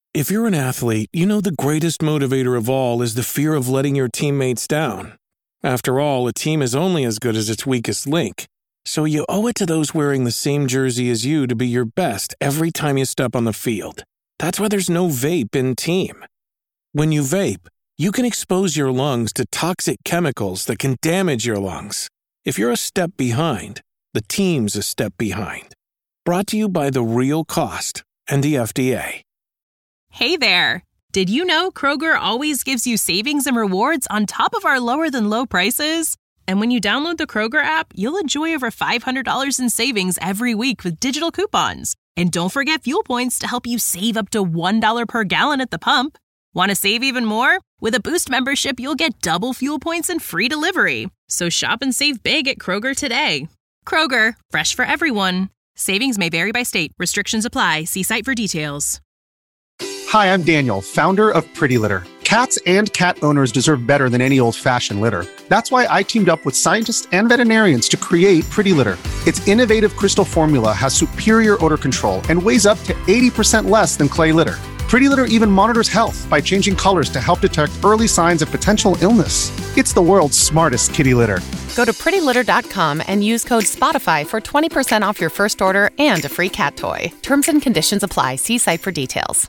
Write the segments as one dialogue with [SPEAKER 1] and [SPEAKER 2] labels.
[SPEAKER 1] If you're an athlete, you know the greatest motivator of all is the fear of letting your teammates down. After all, a team is only as good as its weakest link. So you owe it to those wearing the same jersey as you to be your best every time you step on the field. That's why there's no vape in team. When you vape, you can expose your lungs to toxic chemicals that can damage your lungs. If you're a step behind, the team's a step behind. Brought to you by The Real Cost and the FDA.
[SPEAKER 2] Hey there! Did you know Kroger always gives you savings and rewards on top of our lower-than-low prices? And when you download the Kroger app, you'll enjoy over $500 in savings every week with digital coupons. And don't forget fuel points to help you save up to $1 per gallon at the pump. Want to save even more? With a Boost membership, you'll get double fuel points and free delivery. So shop and save big at Kroger today. Kroger, fresh for everyone. Savings may vary by state. Restrictions apply. See site for details.
[SPEAKER 3] Hi, I'm Daniel, founder of Pretty Litter. Cats and cat owners deserve better than any old-fashioned litter. That's why I teamed up with scientists and veterinarians to create Pretty Litter. Its innovative crystal formula has superior odor control and weighs up to 80% less than clay litter. Pretty Litter even monitors health by changing colors to help detect early signs of potential illness. It's the world's smartest kitty litter.
[SPEAKER 4] Go to prettylitter.com and use code SPOTIFY for 20% off your first order and a free cat toy. Terms and conditions apply. See site for details.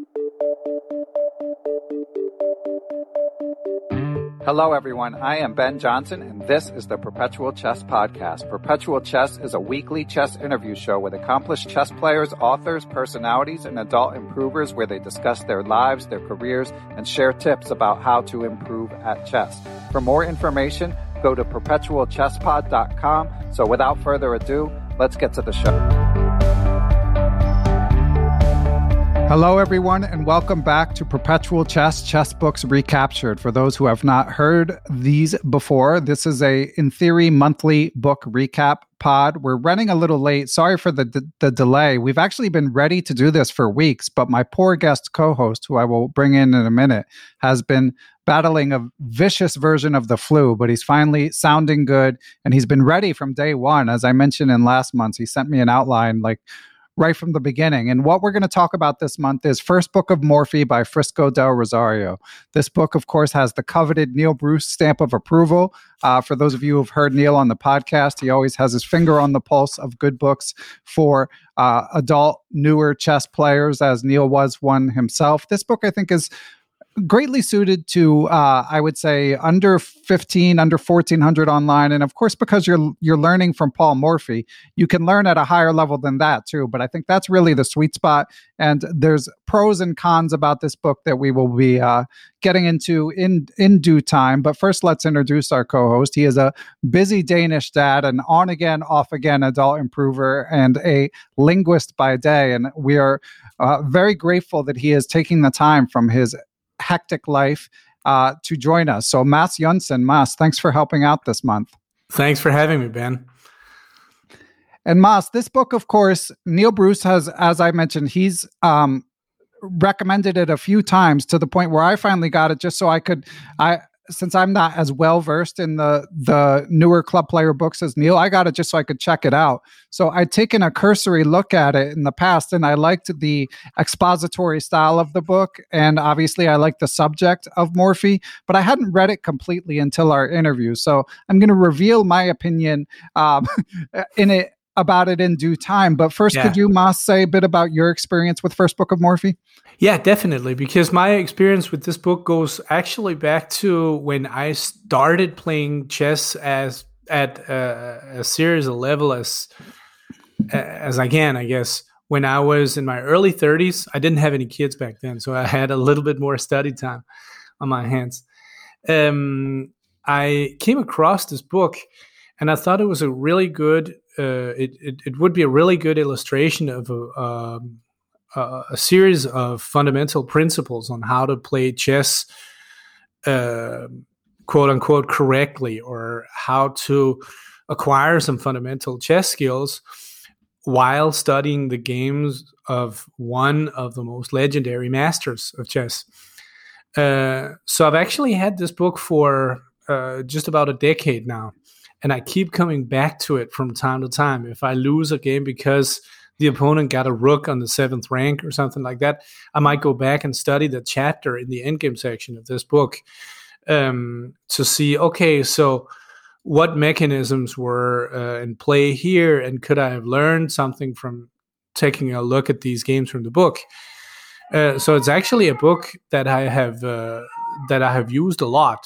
[SPEAKER 5] Hello, everyone. I am Ben Johnson, and this is the Perpetual Chess Podcast. Perpetual Chess is a weekly chess interview show with accomplished chess players, authors, personalities, and adult improvers where they discuss their lives, their careers, and share tips about how to improve at chess. For more information, go to perpetualchesspod.com. So without further ado, let's get to the show.
[SPEAKER 6] Hello, everyone, and welcome back to Perpetual Chess, Chess Books Recaptured. For those who have not heard these before, this is a, in theory, monthly book recap pod. We're running a little late. Sorry for the delay. We've actually been ready to do this for weeks, but my poor guest co-host, who I will bring in a minute, has been battling a vicious version of the flu, but he's finally sounding good, and he's been ready from day one. As I mentioned in last month, he sent me an outline right from the beginning. And what we're going to talk about this month is First Book of Morphy by Frisco del Rosario. This book, of course, has the coveted Neil Bruce stamp of approval. For those of you who have heard Neil on the podcast, he always has his finger on the pulse of good books for adult, newer chess players, as Neil was one himself. This book, I think, is greatly suited to, I would say, under 15, under 1400 online. And of course, because you're learning from Paul Morphy, you can learn at a higher level than that too. But I think that's really the sweet spot. And there's pros and cons about this book that we will be getting into in due time. But first, let's introduce our co-host. He is a busy Danish dad, an on-again, off-again adult improver, and a linguist by day. And we are very grateful that he is taking the time from his hectic life to join us. So Mads Jonsson, Mads, thanks for helping out this month.
[SPEAKER 7] Thanks for having me, Ben.
[SPEAKER 6] And Mads, this book, of course, Neil Bruce has, as I mentioned, he's recommended it a few times to the point where I finally got it just so I could, since I'm not as well versed in the newer club player books as Neil, I got it just so I could check it out. So I'd taken a cursory look at it in the past, and I liked the expository style of the book, and obviously I liked the subject of Morphy, but I hadn't read it completely until our interview. So I'm going to reveal my opinion about it in due time. But first, could you, Mas, say a bit about your experience with First Book of Morphy?
[SPEAKER 7] Yeah, definitely, because my experience with this book goes actually back to when I started playing chess at a serious level as I can, I guess. When I was in my early 30s, I didn't have any kids back then, so I had a little bit more study time on my hands. I came across this book, and I thought it was a really good. It would be a really good illustration of a series of fundamental principles on how to play chess, quote unquote, correctly, or how to acquire some fundamental chess skills while studying the games of one of the most legendary masters of chess. So I've actually had this book for just about a decade now, and I keep coming back to it from time to time. If I lose a game because the opponent got a rook on the 7th rank or something like that, I might go back and study the chapter in the endgame section of this book to see, okay, so what mechanisms were in play here, and could I have learned something from taking a look at these games from the book? So it's actually a book that I have used a lot,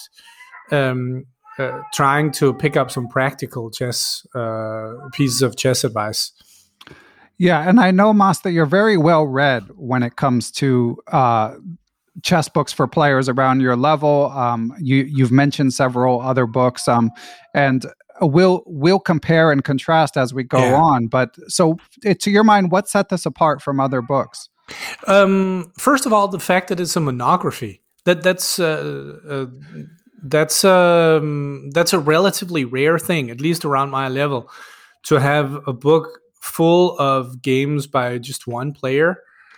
[SPEAKER 7] trying to pick up some practical chess pieces of chess advice.
[SPEAKER 6] Yeah, and I know, Mas, that you're very well read when it comes to chess books for players around your level. You've mentioned several other books, and we'll compare and contrast as we go on. But so, to your mind, what set this apart from other books?
[SPEAKER 7] First of all, the fact that it's a monography. That's a relatively rare thing, at least around my level, to have a book full of games by just one player.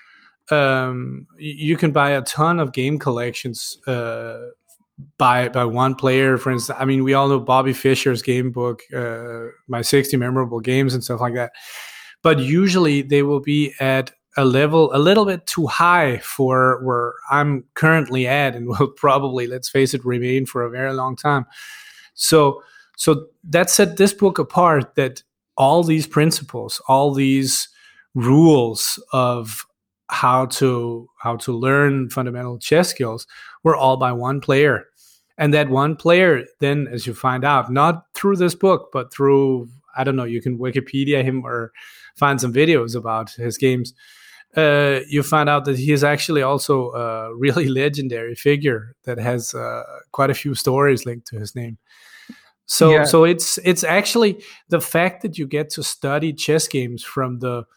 [SPEAKER 7] You can buy a ton of game collections by one player. For instance, I mean, we all know Bobby Fischer's game book, My 60 Memorable Games and stuff like that. But usually they will be at a level a little bit too high for where I'm currently at, and will probably, let's face it, remain for a very long time. So that set this book apart, that all these principles, all these rules of how to learn fundamental chess skills were all by one player. And that one player then, as you find out, not through this book, but through, I don't know, you can Wikipedia him or find some videos about his games. You find out that he is actually also a really legendary figure that has quite a few stories linked to his name. So it's actually the fact that you get to study chess games from the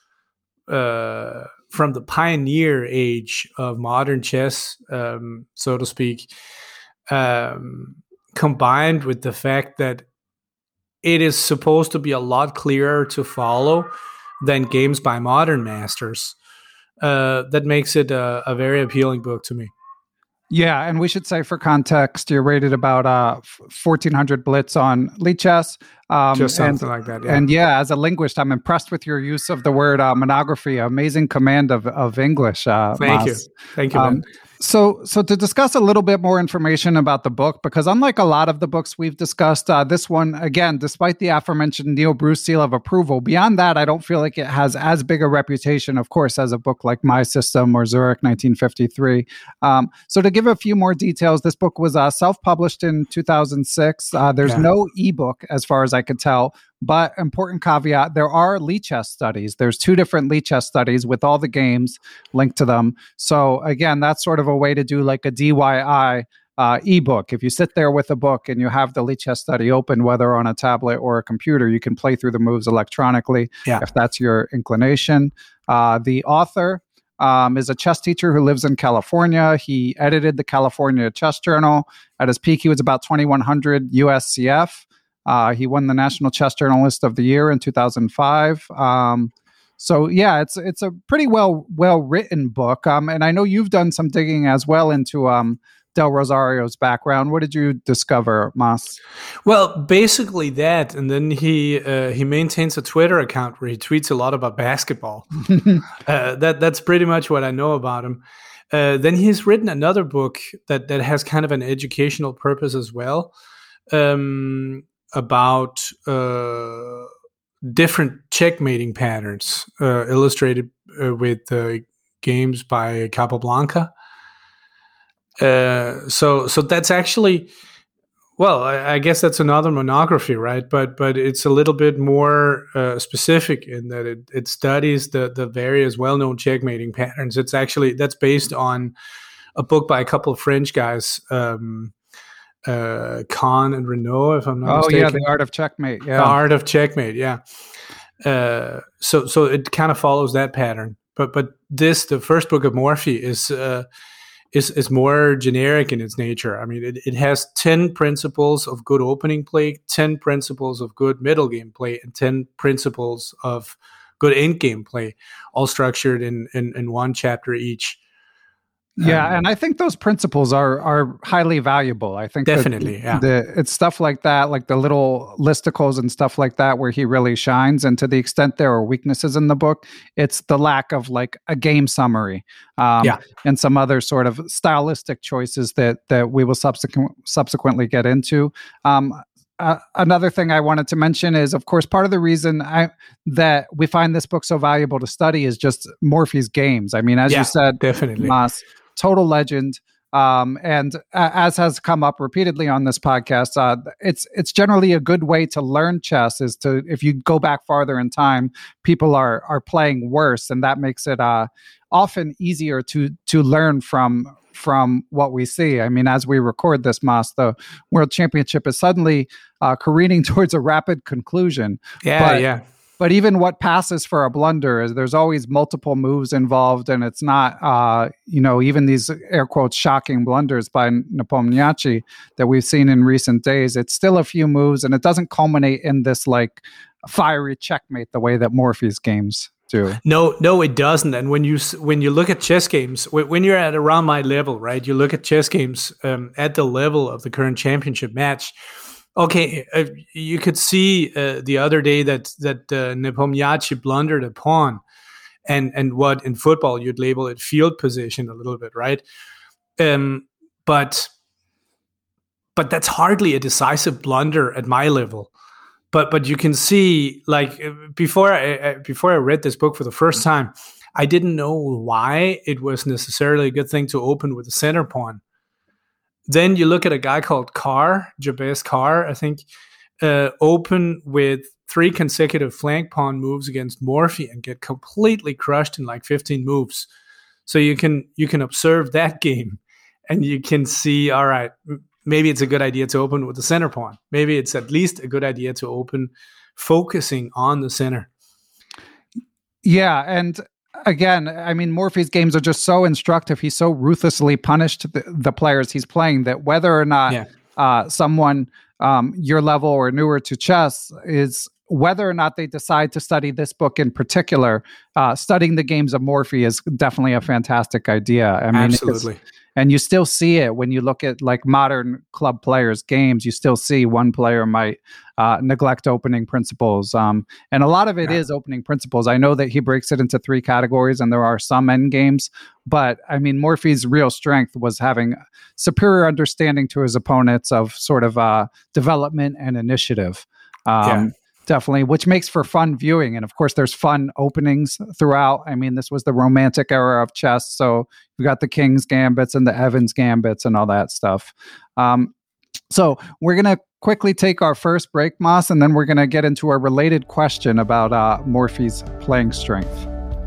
[SPEAKER 7] pioneer age of modern chess, so to speak, combined with the fact that it is supposed to be a lot clearer to follow than games by modern masters. That makes it a very appealing book to me.
[SPEAKER 6] Yeah, and we should say, for context, you're rated about 1,400 Blitz on Lichess.
[SPEAKER 7] Just something like that, yeah.
[SPEAKER 6] And yeah, as a linguist, I'm impressed with your use of the word monography. Amazing command of English.
[SPEAKER 7] Thank you, Ben.
[SPEAKER 6] So to discuss a little bit more information about the book, because unlike a lot of the books we've discussed, this one, again, despite the aforementioned Neil Bruce seal of approval, beyond that, I don't feel like it has as big a reputation, of course, as a book like My System or Zurich 1953. So to give a few more details, this book was self-published in 2006. There's no ebook, as far as I could tell. But important caveat, there are Lichess studies. There's 2 different Lichess studies with all the games linked to them. So again, that's sort of a way to do like a DIY ebook. If you sit there with a book and you have the Lichess study open, whether on a tablet or a computer, you can play through the moves electronically if that's your inclination. The author is a chess teacher who lives in California. He edited the California Chess Journal. At his peak, he was about 2,100 USCF. He won the National Chess Journalist of the Year in 2005. So yeah, it's a pretty well written book. And I know you've done some digging as well into Del Rosario's background. What did you discover, Mas?
[SPEAKER 7] Well, basically that, and then he maintains a Twitter account where he tweets a lot about basketball. That's pretty much what I know about him. Then he's written another book that has kind of an educational purpose as well. About different checkmating patterns, illustrated with games by Capablanca. So that's actually, well, I guess that's another monography, right? But it's a little bit more specific in that it studies the various well-known checkmating patterns. That's based on a book by a couple of French guys. Kahn and Renault, if I'm not mistaken.
[SPEAKER 6] Oh yeah, The Art of Checkmate. Yeah,
[SPEAKER 7] The Art of Checkmate. Yeah. So it kind of follows that pattern, but the first book of Morphy is more generic in its nature. I mean, it has 10 principles of good opening play, 10 principles of good middle game play, and 10 principles of good end game play, all structured in one chapter each.
[SPEAKER 6] Yeah, and I think those principles are highly valuable. I think
[SPEAKER 7] definitely,
[SPEAKER 6] it's stuff like that, like the little listicles and stuff like that, where he really shines. And to the extent there are weaknesses in the book, it's the lack of like a game summary, and some other sort of stylistic choices that we will subsequently get into. Another thing I wanted to mention is, of course, part of the reason that we find this book so valuable to study is just Morphy's games. I mean, as you said,
[SPEAKER 7] definitely.
[SPEAKER 6] Mas, total legend. And as has come up repeatedly on this podcast, it's generally a good way to learn chess is to, if you go back farther in time, people are playing worse, and that makes it often easier to learn from what we see. I mean, as we record this, Mas, the World Championship is suddenly careening towards a rapid conclusion. But even what passes for a blunder is there's always multiple moves involved, and it's not, even these air quotes shocking blunders by Nepomniachtchi that we've seen in recent days. It's still a few moves, and it doesn't culminate in this like fiery checkmate the way that Morphy's games do.
[SPEAKER 7] No, it doesn't. And when you look at chess games, when you're at around my level, right, you look at chess games at the level of the current championship match. Okay, you could see the other day that Nepomniachtchi blundered a pawn, and what in football you'd label it field position a little bit, right? But that's hardly a decisive blunder at my level. But you can see, like, before I read this book for the first time, I didn't know why it was necessarily a good thing to open with a center pawn. Then you look at a guy called Carr, Jabez Carr, I think, open with 3 consecutive flank pawn moves against Morphy and get completely crushed in like 15 moves. So you can observe that game, and you can see, all right, maybe it's a good idea to open with the center pawn. Maybe it's at least a good idea to open focusing on the center.
[SPEAKER 6] Yeah, and again, I mean, Morphy's games are just so instructive. He's so ruthlessly punished the players he's playing that whether or not someone your level or newer to chess is whether or not they decide to study this book in particular, studying the games of Morphy is definitely a fantastic idea. I mean,
[SPEAKER 7] absolutely.
[SPEAKER 6] And you still see it when you look at like modern club players' games. You still see one player might neglect opening principles. And a lot of it is opening principles. I know that he breaks it into 3 categories, and there are some end games. But I mean, Morphy's real strength was having superior understanding to his opponents of sort of development and initiative. Definitely, which makes for fun viewing. And of course, there's fun openings throughout. I mean, this was the Romantic era of chess. So you got the King's Gambits and the Evans Gambits and all that stuff. So we're going to quickly take our first break, Mas, and then we're going to get into a related question about Morphy's playing strength.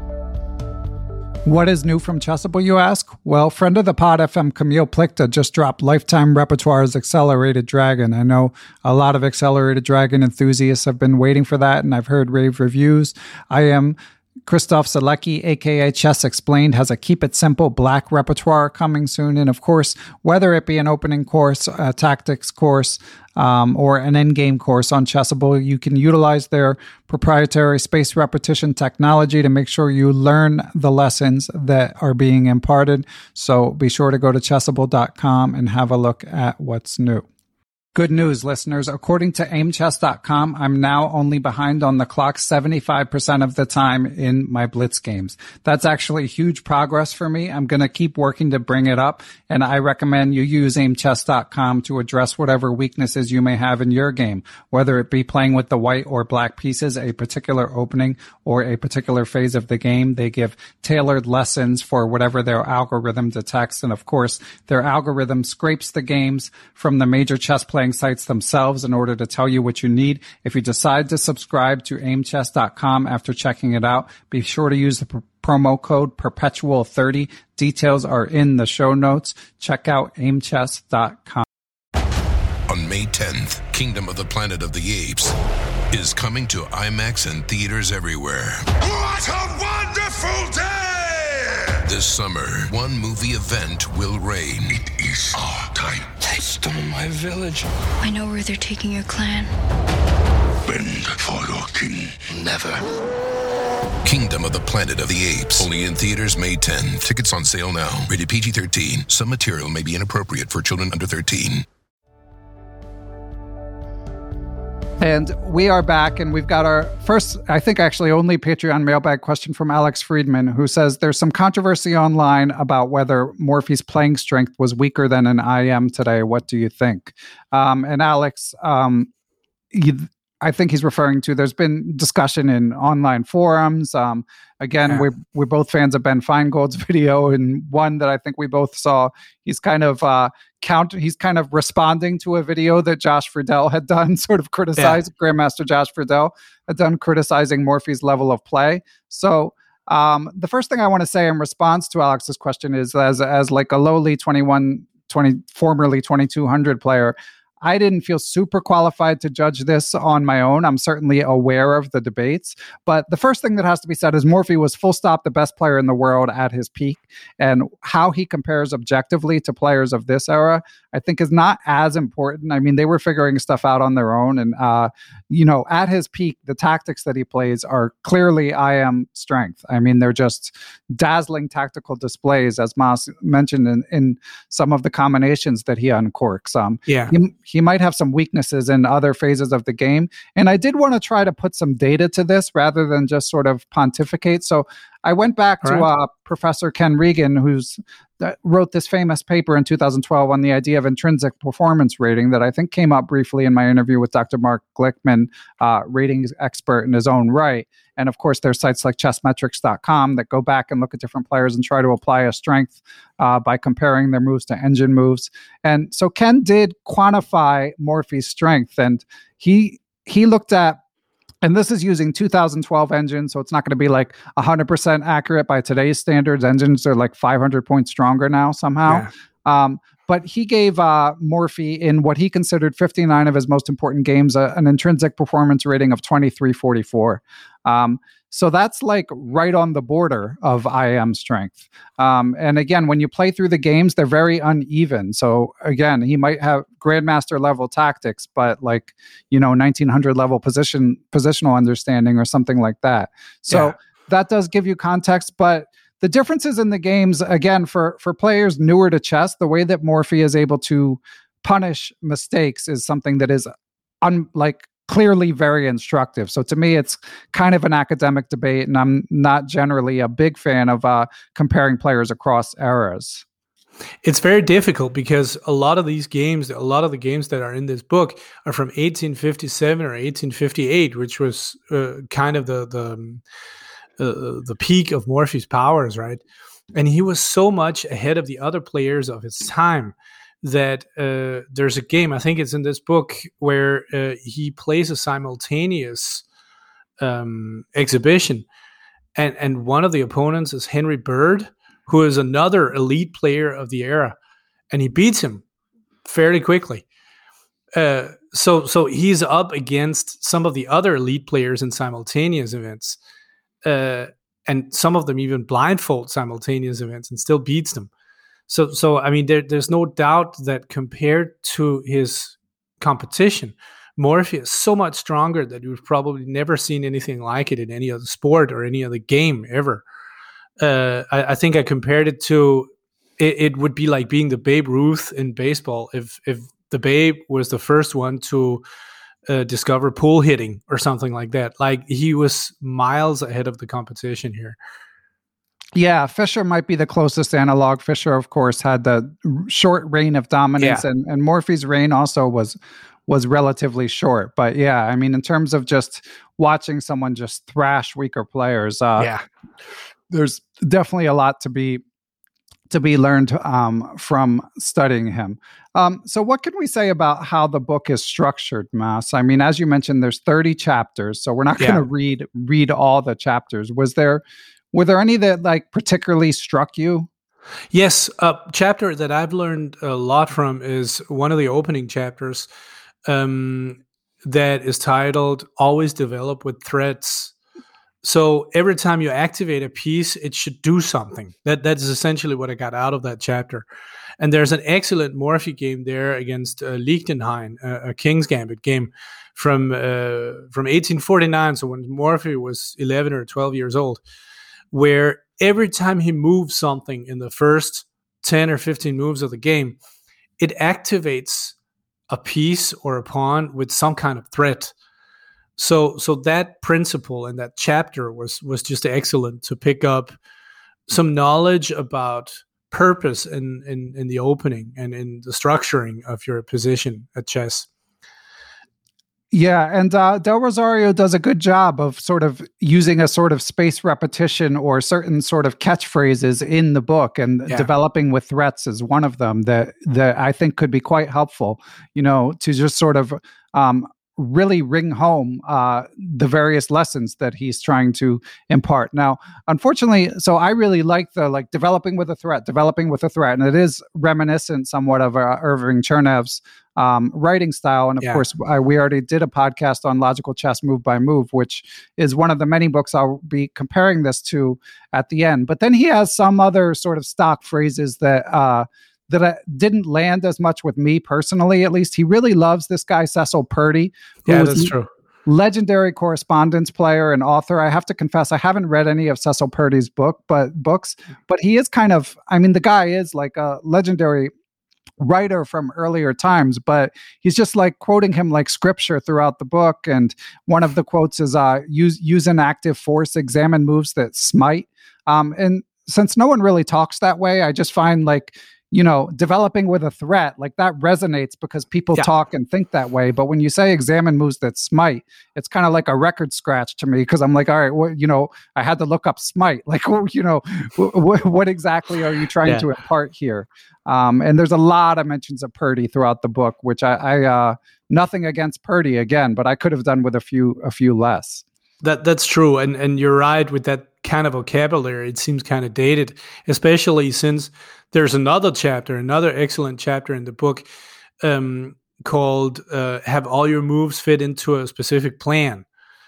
[SPEAKER 6] What is new from Chessable, you ask? Well, friend of the pod, FM Camille Plichta, just dropped Lifetime Repertoire's Accelerated Dragon. I know a lot of Accelerated Dragon enthusiasts have been waiting for that, and I've heard rave reviews. I am Christoph Selecki, aka Chess Explained, has a Keep It Simple Black repertoire coming soon. And of course, whether it be an opening course, a tactics course, or an endgame course on Chessable, you can utilize their proprietary space repetition technology to make sure you learn the lessons that are being imparted. So be sure to go to chessable.com and have a look at what's new. Good news, listeners. According to aimchess.com, I'm now only behind on the clock 75% of the time in my Blitz games. That's actually huge progress for me. I'm going to keep working to bring it up, and I recommend you use aimchess.com to address whatever weaknesses you may have in your game, whether it be playing with the white or black pieces, a particular opening, or a particular phase of the game. They give tailored lessons for whatever their algorithm detects, and of course, their algorithm scrapes the games from the major chess players sites themselves in order to tell you what you need. If you decide to subscribe to aimchess.com after checking it out, be sure to use the promo code perpetual30. Details are in the show notes. Check out aimchess.com.
[SPEAKER 8] On May 10th, Kingdom of the Planet of the Apes is coming to IMAX and theaters everywhere.
[SPEAKER 9] What a wonderful day!
[SPEAKER 8] This summer, one movie event will reign.
[SPEAKER 9] It is our time.
[SPEAKER 10] They stole my village.
[SPEAKER 11] I know where they're taking your clan.
[SPEAKER 9] Bend for your king.
[SPEAKER 10] Never.
[SPEAKER 8] Kingdom of the Planet of the Apes. Only in theaters May 10th. Tickets on sale now. Rated PG-13. Some material may be inappropriate for children under 13.
[SPEAKER 6] And we are back, and we've got our first, I think actually only Patreon mailbag question from Alex Friedman, who says there's some controversy online about whether Morphy's playing strength was weaker than an IM today. What do you think? And Alex, I think he's referring to, there's been discussion in online forums. We're both fans of Ben Feingold's video, and one that I think we both saw, he's kind of responding to a video that Josh Friedel had done, sort of criticized, Grandmaster Josh Friedel had done, criticizing Morphy's level of play. So the first thing I want to say in response to Alex's question is, as like a lowly formerly 2200 player, I didn't feel super qualified to judge this on my own. I'm certainly aware of the debates. But the first thing that has to be said is Morphy was full stop the best player in the world at his peak. And how he compares objectively to players of this era, I think, is not as important. I mean, they were figuring stuff out on their own. And, at his peak, the tactics that he plays are clearly IM strength. I mean, they're just dazzling tactical displays, as Mas mentioned in some of the combinations that he uncorks. He might have some weaknesses in other phases of the game. And I did want to try to put some data to this rather than just sort of pontificate. So I went back to Professor Ken Regan, who's wrote this famous paper in 2012 on the idea of intrinsic performance rating that I think came up briefly in my interview with Dr. Mark Glickman, ratings expert in his own right. And of course, there's sites like chessmetrics.com that go back and look at different players and try to apply a strength by comparing their moves to engine moves. And so Ken did quantify Morphy's strength, and he looked at, and this is using 2012 engines, so it's not going to be like 100% accurate by today's standards. Engines are like 500 points stronger now somehow. Yeah. But he gave Morphy, in what he considered 59 of his most important games, an intrinsic performance rating of 2344. So that's like right on the border of IM strength. And again, when you play through the games, they're very uneven. So again, he might have grandmaster level tactics, but 1900 level positional understanding or something like that. So that does give you context, but the differences in the games, again, for players newer to chess, the way that Morphy is able to punish mistakes is something that is clearly very instructive. So to me, it's kind of an academic debate, and I'm not generally a big fan of comparing players across eras.
[SPEAKER 7] It's very difficult because a lot of the games that are in this book are from 1857 or 1858, which was kind of the peak of Morphy's powers, right? And he was so much ahead of the other players of his time that there's a game, I think it's in this book, where he plays a simultaneous exhibition. And one of the opponents is Henry Bird, who is another elite player of the era. And he beats him fairly quickly. So he's up against some of the other elite players in simultaneous events. And some of them even blindfold simultaneous events and still beats them. So I mean, there's no doubt that compared to his competition, Morphy is so much stronger that we've probably never seen anything like it in any other sport or any other game ever. I think I compared it to, it would be like being the Babe Ruth in baseball. If the Babe was the first one to discover pull hitting or something like that. Like, he was miles ahead of the competition here.
[SPEAKER 6] Yeah, Fischer might be the closest analog. Fischer, of course, had the short reign of dominance, and Morphy's reign also was relatively short. But yeah, I mean, in terms of just watching someone just thrash weaker players, there's definitely a lot to be learned from studying him. So what can we say about how the book is structured, Mas? I mean, as you mentioned, there's 30 chapters, so we're not going to read all the chapters. Were there any that particularly struck you?
[SPEAKER 7] Yes, a chapter that I've learned a lot from is one of the opening chapters that is titled "Always Develop with Threats." So every time you activate a piece, it should do something. That is essentially what I got out of that chapter. And there's an excellent Morphy game there against Liechtenstein, a King's Gambit game from 1849. So when Morphy was 11 or 12 years old, where every time he moves something in the first 10 or 15 moves of the game, it activates a piece or a pawn with some kind of threat. So that principle and that chapter was just excellent to pick up some knowledge about purpose in the opening and in the structuring of your position at chess.
[SPEAKER 6] Yeah, and Del Rosario does a good job of sort of using a sort of space repetition or certain sort of catchphrases in the book, and developing with threats is one of them that I think could be quite helpful, to just sort of really ring home the various lessons that he's trying to impart. Now, unfortunately, so I really like the developing with a threat, and it is reminiscent somewhat of Irving Chernev's writing style. And of course, we already did a podcast on Logical Chess Move by Move, which is one of the many books I'll be comparing this to at the end. But then he has some other sort of stock phrases that didn't land as much with me personally, at least. He really loves this guy, Cecil Purdy.
[SPEAKER 7] Yeah, that's true.
[SPEAKER 6] Legendary correspondence player and author. I have to confess, I haven't read any of Cecil Purdy's books, but he is kind of, the guy is like a legendary writer from earlier times, but he's just like quoting him like scripture throughout the book. And one of the quotes is, use an active force, examine moves that smite. And since no one really talks that way, I just find developing with a threat, like that resonates because people talk and think that way. But when you say examine moves that smite, it's kind of like a record scratch to me, because I'm like, all right, I had to look up smite. Like, what exactly are you trying to impart here? And there's a lot of mentions of Purdy throughout the book, which I nothing against Purdy again, but I could have done with a few less.
[SPEAKER 7] That's true. And you're right with that kind of vocabulary. It seems kind of dated, especially since there's another excellent chapter in the book called Have All Your Moves Fit into a Specific Plan.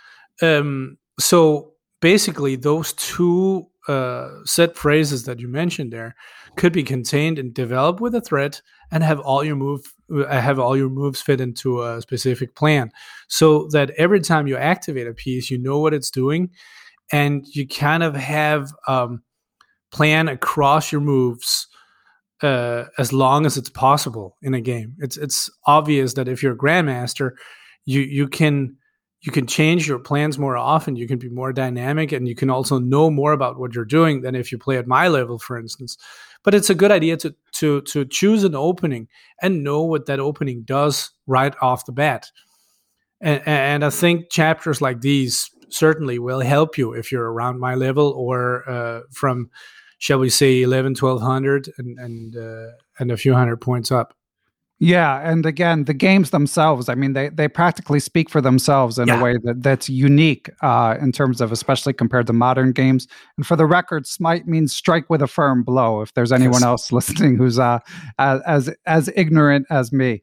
[SPEAKER 7] So basically those two set phrases that you mentioned there could be contained and developed with a threat and have all your moves fit into a specific plan, so that every time you activate a piece, you know what it's doing, and you kind of have plan across your moves as long as it's possible in a game. It's obvious that if you're a grandmaster, you can change your plans more often. You can be more dynamic, and you can also know more about what you're doing than if you play at my level, for instance. But it's a good idea to choose an opening and know what that opening does right off the bat. And I think chapters like these certainly will help you if you're around my level or from, shall we say, 11, 1200 and a few hundred points up.
[SPEAKER 6] Yeah, and again, the games themselves, they practically speak for themselves in a way that's unique in terms of, especially compared to modern games. And for the record, smite means strike with a firm blow, if there's anyone else listening who's as ignorant as me.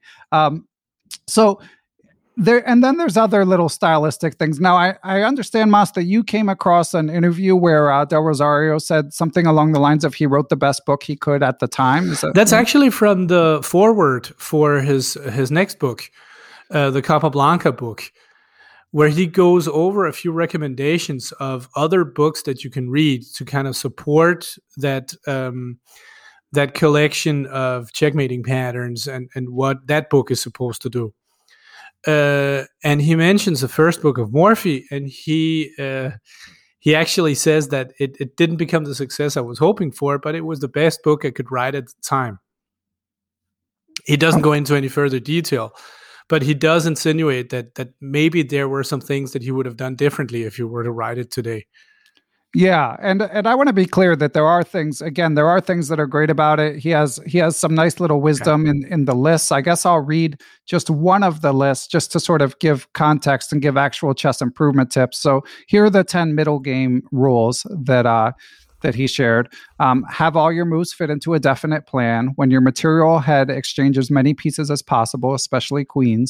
[SPEAKER 6] And then there's other little stylistic things. Now, I understand, Mas, that you came across an interview where Del Rosario said something along the lines of he wrote the best book he could at the time.
[SPEAKER 7] That's actually from the foreword for his next book, the Capablanca book, where he goes over a few recommendations of other books that you can read to kind of support that that collection of checkmating patterns and what that book is supposed to do. And he mentions the first book of Morphy, and he actually says that it didn't become the success I was hoping for, but it was the best book I could write at the time. He doesn't go into any further detail, but he does insinuate that maybe there were some things that he would have done differently if he were to write it today.
[SPEAKER 6] Yeah, and I want to be clear that there are things that are great about it. He has some nice little wisdom in the lists. I guess I'll read just one of the lists just to sort of give context and give actual chess improvement tips. So here are the 10 middle game rules that he shared. Have all your moves fit into a definite plan. When your material head exchanges many pieces as possible, especially queens.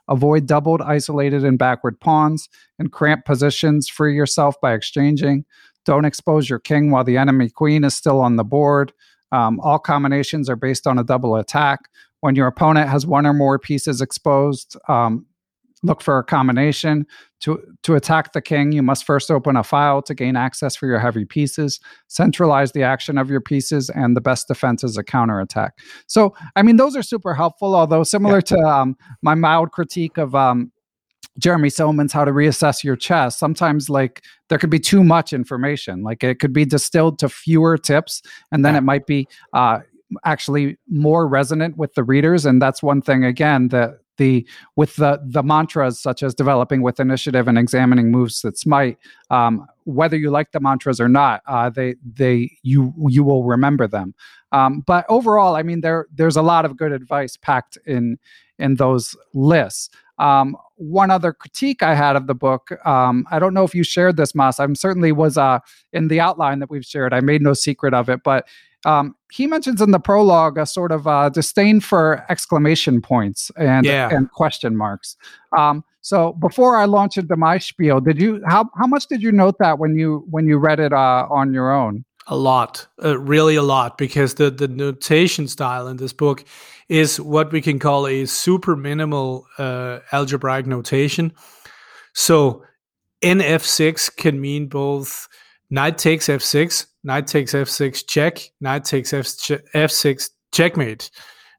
[SPEAKER 6] Avoid doubled, isolated, and backward pawns. In cramped positions, free yourself by exchanging. Don't expose your king while the enemy queen is still on the board. All combinations are based on a double attack. When your opponent has one or more pieces exposed, look for a combination. To attack the king, you must first open a file to gain access for your heavy pieces, centralize the action of your pieces, and the best defense is a counterattack. So, I mean, those are super helpful, although similar to my mild critique of Jeremy Silman's How to Reassess Your Chess, sometimes like there could be too much information. Like it could be distilled to fewer tips, and then it might be actually more resonant with the readers. And that's one thing, again, that with the mantras such as developing with initiative and examining moves that smite, whether you like the mantras or not, you will remember them. But overall, I mean, there's a lot of good advice packed in those lists. One other critique I had of the book, I don't know if you shared this, Mas. I certainly was in the outline that we've shared. I made no secret of it, but he mentions in the prologue a sort of disdain for exclamation points and question marks. So before I launch into my spiel, how much did you note that when you read it on your own?
[SPEAKER 7] A lot, really a lot, because the notation style in this book is what we can call a super minimal algebraic notation. So NF6 can mean both knight takes f6, knight takes f6 check, knight takes f6 checkmate.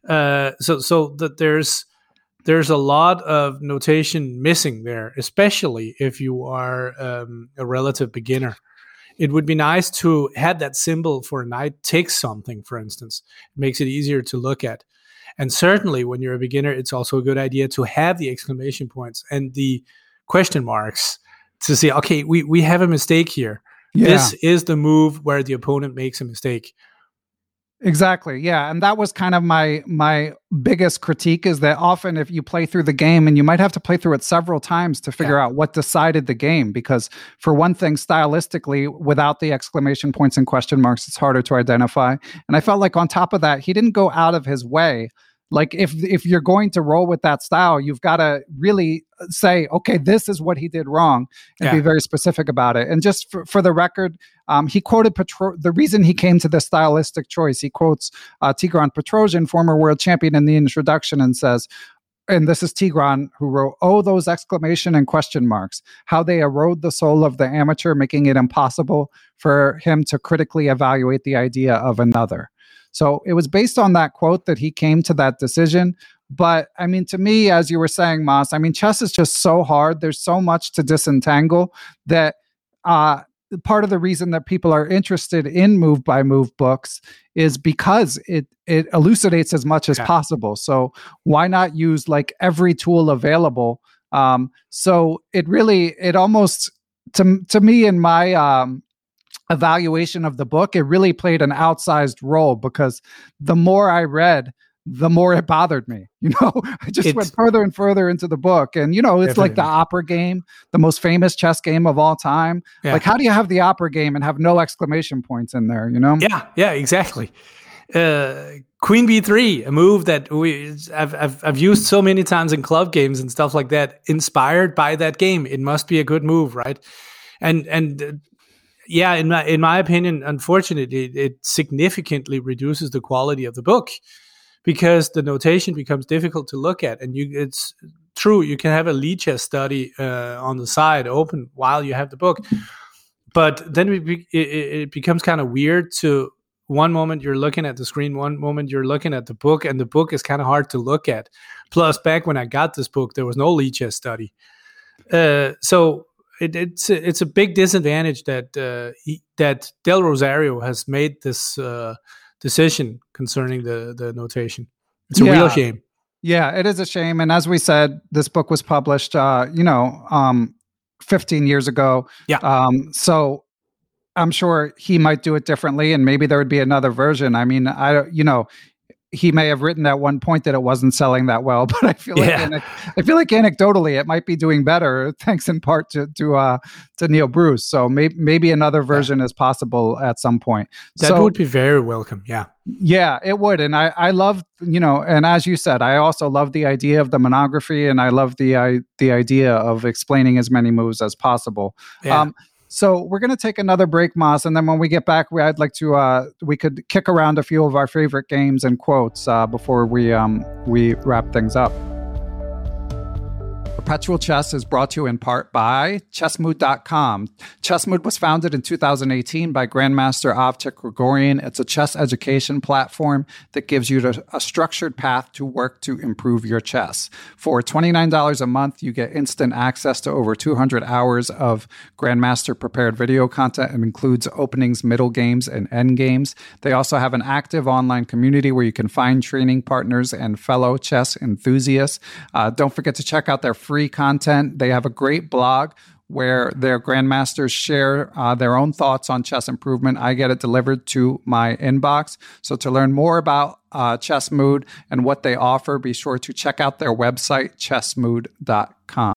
[SPEAKER 7] So that there's a lot of notation missing there, especially if you are a relative beginner. It would be nice to have that symbol for a knight takes something, for instance. It makes it easier to look at. And certainly when you're a beginner, it's also a good idea to have the exclamation points and the question marks to say, okay, we have a mistake here. Yeah. This is the move where the opponent makes a mistake.
[SPEAKER 6] Exactly. Yeah. And that was kind of my biggest critique, is that often if you play through the game, and you might have to play through it several times to figure out what decided the game, because for one thing, stylistically, without the exclamation points and question marks, it's harder to identify. And I felt like on top of that, he didn't go out of his way. Like if you're going to roll with that style, you've got to really say, okay, this is what he did wrong, and be very specific about it. And just for the record, he quoted the reason he came to this stylistic choice. He quotes Tigran Petrosian, former world champion, in the introduction, and says, and this is Tigran who wrote, "Oh, those exclamation and question marks, how they erode the soul of the amateur, making it impossible for him to critically evaluate the idea of another." So it was based on that quote that he came to that decision. But I mean, to me, as you were saying, Mas, I mean, chess is just so hard. There's so much to disentangle that part of the reason that people are interested in move by move books is because it elucidates as much as possible. So why not use like every tool available? So it almost, to me, in my evaluation of the book, it really played an outsized role, because the more I read, the more it bothered me. I just went further and further into the book. And, it's definitely like the opera game, the most famous chess game of all time. Yeah. Like, how do you have the opera game and have no exclamation points in there,
[SPEAKER 7] Yeah, exactly. Queen B3, a move that I've used so many times in club games and stuff like that, inspired by that game. It must be a good move, right? And yeah, in my opinion, unfortunately, it significantly reduces the quality of the book, because the notation becomes difficult to look at. And it's true, you can have a Lichess study on the side open while you have the book, but then it becomes kind of weird to, one moment you're looking at the screen, one moment you're looking at the book, and the book is kind of hard to look at. Plus, back when I got this book, there was no Lichess study. So it's a big disadvantage that Del Rosario has made this decision concerning the notation. It's a real shame.
[SPEAKER 6] Yeah, it is a shame. And as we said, this book was published, 15 years ago. Yeah. So I'm sure he might do it differently, and maybe there would be another version. I mean, he may have written at one point that it wasn't selling that well, but I feel like anecdotally it might be doing better, thanks in part to Neil Bruce. So maybe another version is possible at some point.
[SPEAKER 7] That would be very welcome. Yeah.
[SPEAKER 6] Yeah, it would. And I love, and as you said, I also love the idea of the monography, and I love the idea of explaining as many moves as possible.
[SPEAKER 7] Yeah.
[SPEAKER 6] So we're going to take another break, Moss, and then when we get back, I'd like to we could kick around a few of our favorite games and quotes before we wrap things up. Perpetual Chess is brought to you in part by Chessmood.com. Chessmood was founded in 2018 by Grandmaster Avcik Grigorian. It's a chess education platform that gives you a structured path to work to improve your chess. For $29 a month, you get instant access to over 200 hours of Grandmaster prepared video content and includes openings, middle games, and end games. They also have an active online community where you can find training partners and fellow chess enthusiasts. Don't forget to check out their free content. They have a great blog where their grandmasters share their own thoughts on chess improvement. I get it delivered to my inbox. So to learn more about Chessmood and what they offer, be sure to check out their website, chessmood.com.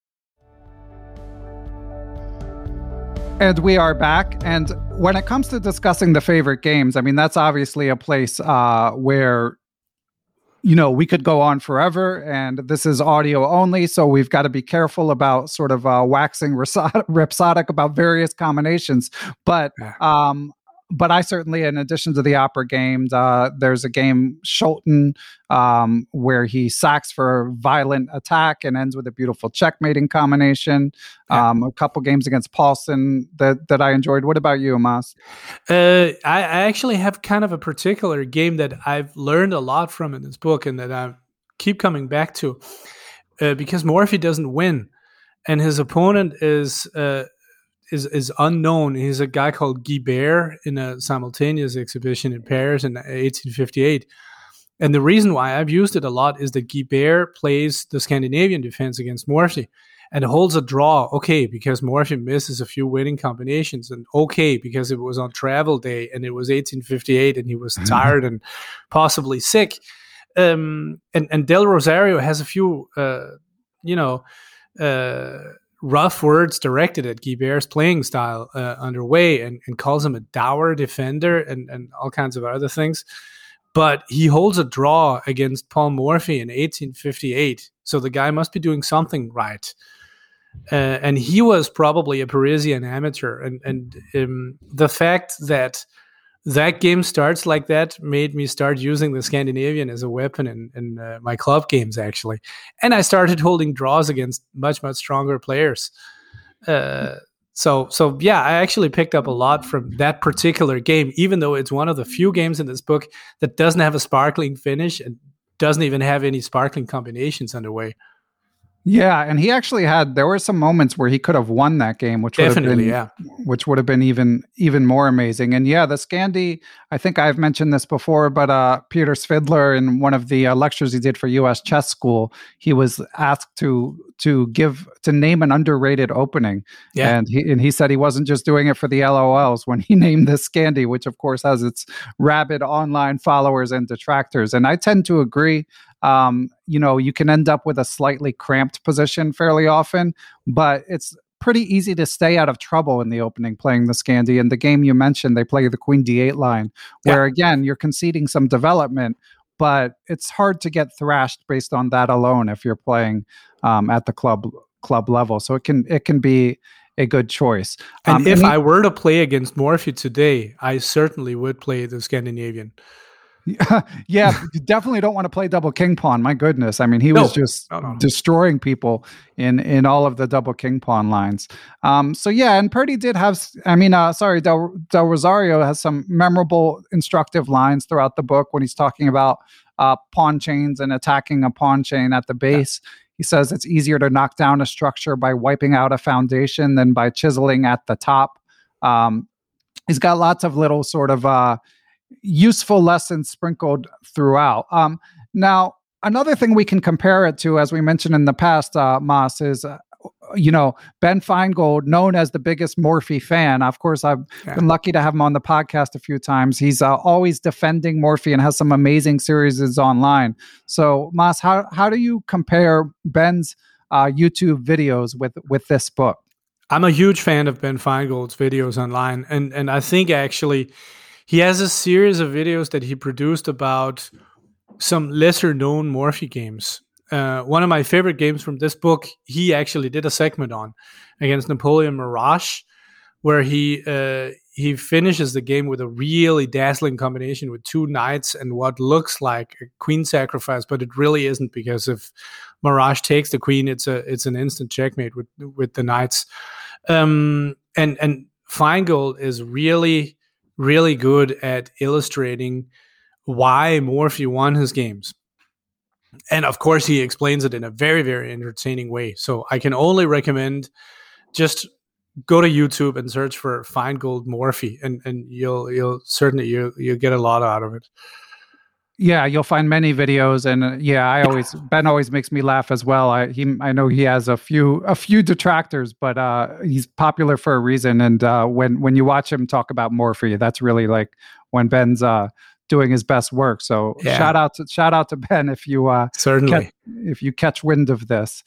[SPEAKER 6] And we are back. And when it comes to discussing the favorite games, I mean, that's obviously a place where we could go on forever, and this is audio only, so we've got to be careful about sort of waxing rhapsodic about various combinations. But I certainly, in addition to the opera games, there's a game, Scholten, where he sacks for a violent attack and ends with a beautiful checkmating combination. A couple games against Paulson that I enjoyed. What about you, Amas?
[SPEAKER 7] I actually have kind of a particular game that I've learned a lot from in this book and that I keep coming back to because Morphy doesn't win, and his opponent is unknown. He's a guy called Guibert in a simultaneous exhibition in Paris in 1858. And the reason why I've used it a lot is that Guibert plays the Scandinavian defense against Morphy and holds a draw. Okay, because Morphy misses a few winning combinations, and okay, because it was on travel day and it was 1858 and he was tired and possibly sick. And Del Rosario has a few, rough words directed at Guibert's playing style underway and calls him a dour defender and all kinds of other things. But he holds a draw against Paul Morphy in 1858. So the guy must be doing something right. And he was probably a Parisian amateur. And the fact that game starts like that made me start using the Scandinavian as a weapon in my club games, actually. And I started holding draws against much, much stronger players. So yeah, I actually picked up a lot from that particular game, even though it's one of the few games in this book that doesn't have a sparkling finish and doesn't even have any sparkling combinations underway.
[SPEAKER 6] Yeah, and he actually there were some moments where he could have won that game, which would have been even more amazing. And yeah, the Scandi, I think I've mentioned this before, but Peter Svidler, in one of the lectures he did for U.S. Chess School, he was asked to name an underrated opening. Yeah. And he said he wasn't just doing it for the LOLs when he named this Scandi, which of course has its rabid online followers and detractors. And I tend to agree. You can end up with a slightly cramped position fairly often, but it's pretty easy to stay out of trouble in the opening playing the Scandi. And the game you mentioned, they play the Queen D8 line, where again, you're conceding some development, but it's hard to get thrashed based on that alone if you're playing at the club level. So it can be a good choice.
[SPEAKER 7] And if I were to play against Morphy today, I certainly would play the Scandinavian.
[SPEAKER 6] Yeah, you definitely don't want to play double king pawn. My goodness. I mean, he was just destroying people in all of the double king pawn lines. So yeah, and Purdy did have, Del Rosario has some memorable instructive lines throughout the book when he's talking about pawn chains and attacking a pawn chain at the base. Yeah. He says it's easier to knock down a structure by wiping out a foundation than by chiseling at the top. He's got lots of little sort of useful lessons sprinkled throughout. Now, another thing we can compare it to, as we mentioned in the past, Mas, is Ben Feingold, known as the biggest Morphy fan. Of course, I've been lucky to have him on the podcast a few times. He's always defending Morphy and has some amazing series online. So, Mas, how do you compare Ben's YouTube videos with this book?
[SPEAKER 7] I'm a huge fan of Ben Feingold's videos online, and I think actually He has a series of videos that he produced about some lesser-known Morphy games. One of my favorite games from this book, he actually did a segment on against Napoleon Mirage, where he finishes the game with a really dazzling combination with 2 knights and what looks like a queen sacrifice, but it really isn't, because if Mirage takes the queen, it's an instant checkmate with the knights. And Feingold is really, really good at illustrating why Morphy won his games. And of course, he explains it in a very, very entertaining way. So I can only recommend just go to YouTube and search for Feingold Morphy, and you'll certainly you'll get a lot out of it.
[SPEAKER 6] Yeah, you'll find many videos, and Ben always makes me laugh as well. I know he has a few detractors, but he's popular for a reason. And when you watch him talk about Morphy, that's really like when Ben's doing his best work. So shout out to Ben if you
[SPEAKER 7] certainly
[SPEAKER 6] if you catch wind of this.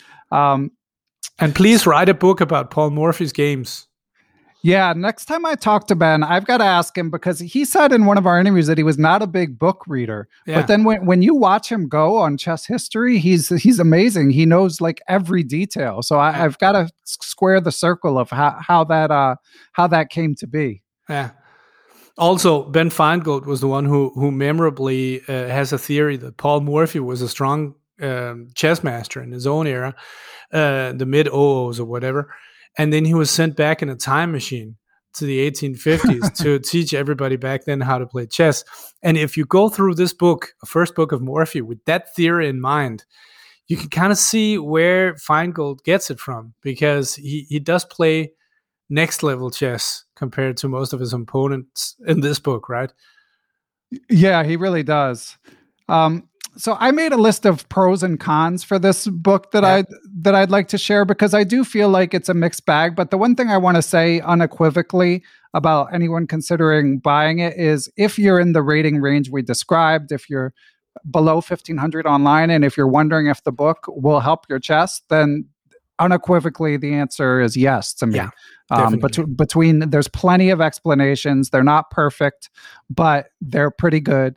[SPEAKER 7] And please write a book about Paul Morphy's games.
[SPEAKER 6] Yeah, next time I talk to Ben, I've got to ask him, because he said in one of our interviews that he was not a big book reader. Yeah. But then when you watch him go on chess history, he's amazing. He knows like every detail. So I've got to square the circle of how that came to be.
[SPEAKER 7] Yeah. Also, Ben Feingold was the one who memorably has a theory that Paul Morphy was a strong chess master in his own era, the mid-00s or whatever. And then he was sent back in a time machine to the 1850s to teach everybody back then how to play chess. And if you go through this book, first book of Morphy, with that theory in mind, you can kind of see where Feingold gets it from, because he does play next level chess compared to most of his opponents in this book, right?
[SPEAKER 6] Yeah, he really does. So I made a list of pros and cons for this book that I'd like to share, because I do feel like it's a mixed bag. But the one thing I want to say unequivocally about anyone considering buying it is, if you're in the rating range we described, if you're below 1,500 online, and if you're wondering if the book will help your chess, then unequivocally the answer is yes to me.
[SPEAKER 7] Yeah,
[SPEAKER 6] between there's plenty of explanations. They're not perfect, but they're pretty good.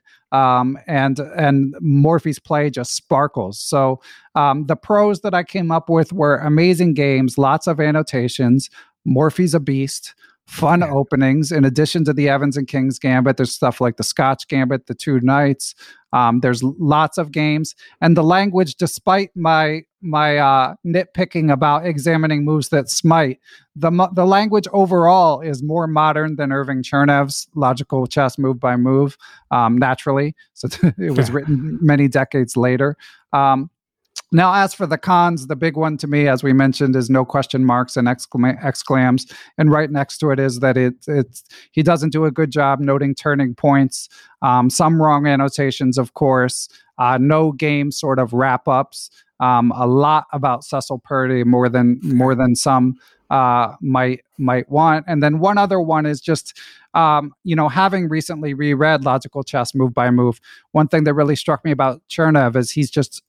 [SPEAKER 6] And Morphy's play just sparkles. So the pros that I came up with were amazing games, lots of annotations. Morphy's a beast. Fun openings. In addition to the Evans and King's Gambit, there's stuff like the Scotch Gambit, the 2 Knights. There's lots of games, and the language, despite my nitpicking about examining moves that smite, the language overall is more modern than Irving Chernev's Logical Chess Move by Move, naturally. So it was written many decades later. Now, as for the cons, the big one to me, as we mentioned, is no question marks and exclams. And right next to it is that he doesn't do a good job noting turning points. Some wrong annotations, of course. No game sort of wrap-ups. A lot about Cecil Purdy, more than some might want. And then one other one is just, having recently reread Logical Chess Move by Move, one thing that really struck me about Chernev is he's just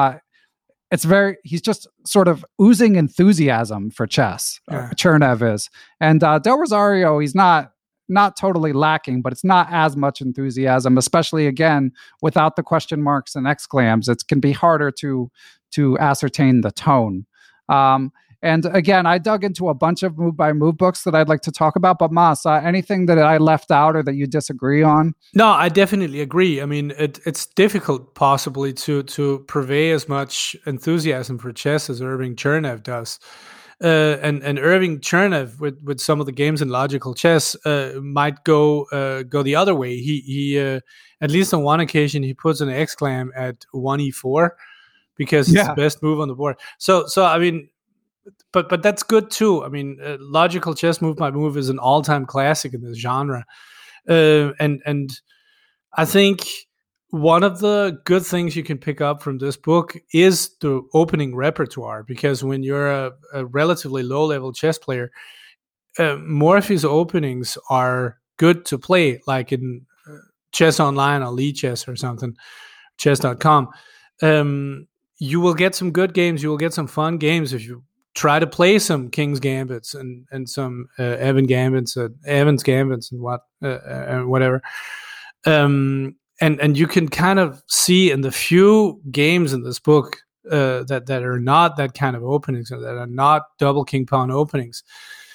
[SPEAKER 6] sort of oozing enthusiasm for chess. Chernev is. And Del Rosario, he's not totally lacking, but it's not as much enthusiasm, especially again, without the question marks and exclams. It can be harder to ascertain the tone. And again, I dug into a bunch of move by move books that I'd like to talk about, but Mas, anything that I left out or that you disagree on?
[SPEAKER 7] No, I definitely agree. I mean, it's difficult possibly to purvey as much enthusiasm for chess as Irving Chernev does. And Irving Chernev with some of the games in Logical Chess might go the other way. He at least on one occasion he puts an exclam at 1e4 because it's the best move on the board. So I mean, but that's good too. I mean, Logical Chess Move by Move is an all-time classic in this genre, and I think one of the good things you can pick up from this book is the opening repertoire, because when you're a relatively low-level chess player, Morphy's openings are good to play, like in Chess Online or Lichess or something, chess.com. You will get some good games. You will get some fun games if you try to play some King's Gambits and some Evans Gambits and whatever. And you can kind of see in the few games in this book that are not that kind of openings, that are not double King Pawn openings.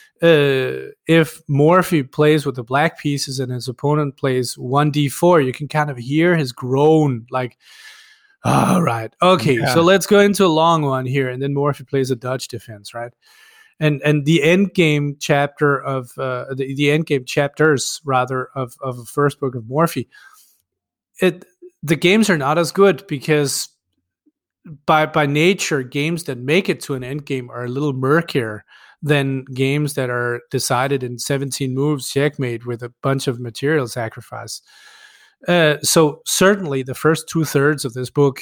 [SPEAKER 7] If Morphy plays with the black pieces and his opponent plays 1d4, you can kind of hear his groan, like, all right, okay, so let's go into a long one here. And then Morphy plays a Dutch defense, right? And the end game chapter of the end game chapters rather of the first book of Morphy, the games are not as good because by nature, games that make it to an end game are a little murkier than games that are decided in 17 moves checkmate with a bunch of material sacrifice. So certainly the first 2/3 of this book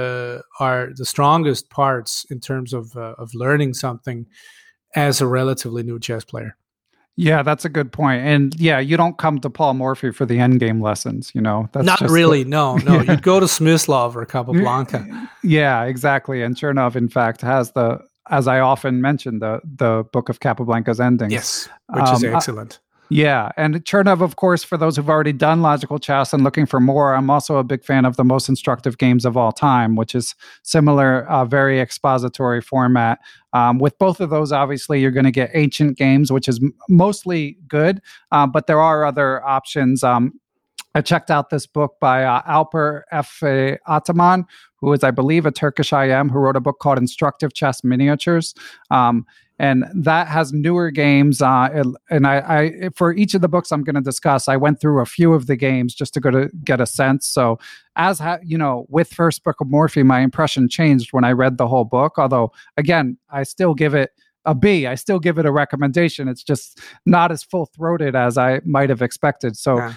[SPEAKER 7] are the strongest parts in terms of learning something as a relatively new chess player.
[SPEAKER 6] Yeah, that's a good point. And yeah, you don't come to Paul Morphy for the endgame lessons, That's
[SPEAKER 7] not
[SPEAKER 6] just
[SPEAKER 7] really. No. Yeah. You'd go to Smyslov or Capablanca.
[SPEAKER 6] Yeah, exactly. And Chernov, in fact, has as I often mention, the Book of Capablanca's endings.
[SPEAKER 7] Yes, which is excellent.
[SPEAKER 6] Yeah, and Chernov, of course, for those who've already done Logical Chess and looking for more, I'm also a big fan of the Most Instructive Games of All Time, which is similar, very expository format. With both of those, obviously, you're going to get Ancient Games, which is mostly good, but there are other options. I checked out this book by Alper F. Ataman, who is, I believe, a Turkish IM, who wrote a book called Instructive Chess Miniatures. And that has newer games. And I for each of the books I'm going to discuss, I went through a few of the games just to get a sense. So with First Book of Morphy, my impression changed when I read the whole book. Although, again, I still give it a B. I still give it a recommendation. It's just not as full-throated as I might have expected.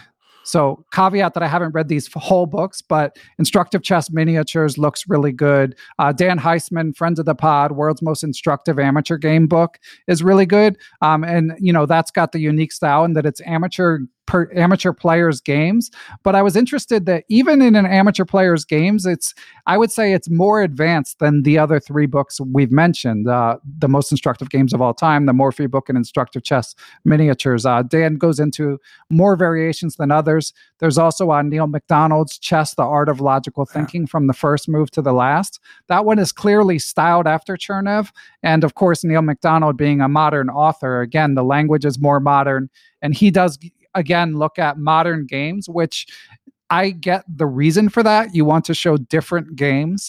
[SPEAKER 6] So caveat that I haven't read these whole books, but Instructive Chess Miniatures looks really good. Dan Heisman, friend of the pod, World's Most Instructive Amateur Game book is really good. And that's got the unique style in that it's amateur players' games. But I was interested that even in an amateur players' games, I would say it's more advanced than the other three books we've mentioned. The Most Instructive Games of All Time, the Morphy book, and Instructive Chess Miniatures. Dan goes into more variations than others. There's also Neil MacDonald's Chess, The Art of Logical Thinking, from the first move to the last. That one is clearly styled after Chernev. And of course, Neil MacDonald being a modern author, again, the language is more modern. And he does, again, look at modern games, which I get the reason for that. You want to show different games.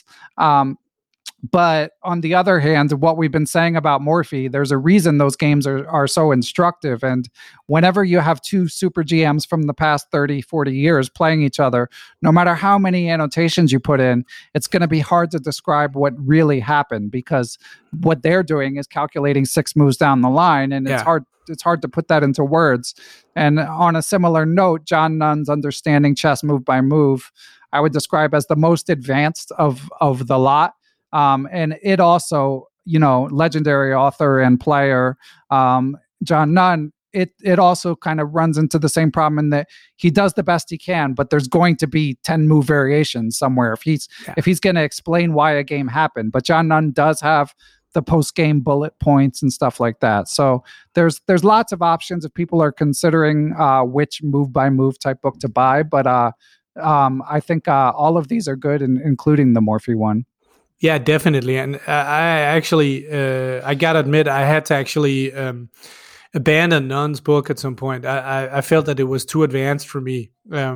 [SPEAKER 6] But on the other hand, what we've been saying about Morphy, there's a reason those games are so instructive. And whenever you have two super GMs from the past 30, 40 years playing each other, no matter how many annotations you put in, it's going to be hard to describe what really happened, because what they're doing is calculating 6 moves down the line, and it's hard to put that into words. And on a similar note, John Nunn's Understanding Chess Move by Move, I would describe as the most advanced of the lot. And it also, legendary author and player, John Nunn, it also kind of runs into the same problem in that he does the best he can, but there's going to be 10 move variations somewhere if he's going to explain why a game happened. But John Nunn does have the post-game bullet points and stuff like that. So there's lots of options if people are considering which move-by-move type book to buy. But I think all of these are good, including the Morphy one.
[SPEAKER 7] Yeah, definitely. And I actually, I got to admit, I had to actually abandon Nunn's book at some point. I felt that it was too advanced for me.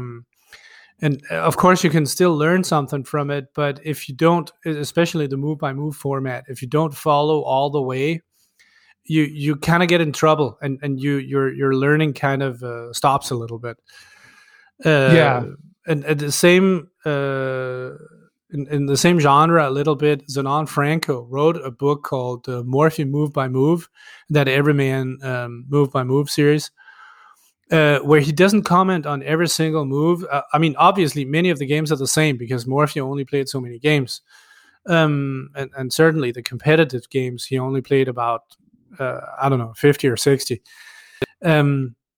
[SPEAKER 7] And of course, you can still learn something from it, but if you don't, especially the move-by-move format, if you don't follow all the way, you kind of get in trouble, and your learning kind of stops a little bit. And at the same in the same genre a little bit, Zenon Franco wrote a book called Morphy Move by Move, that Everyman Move by Move series, where he doesn't comment on every single move. I mean, obviously, many of the games are the same because Morphy only played so many games. And certainly the competitive games, he only played about, 50 or 60.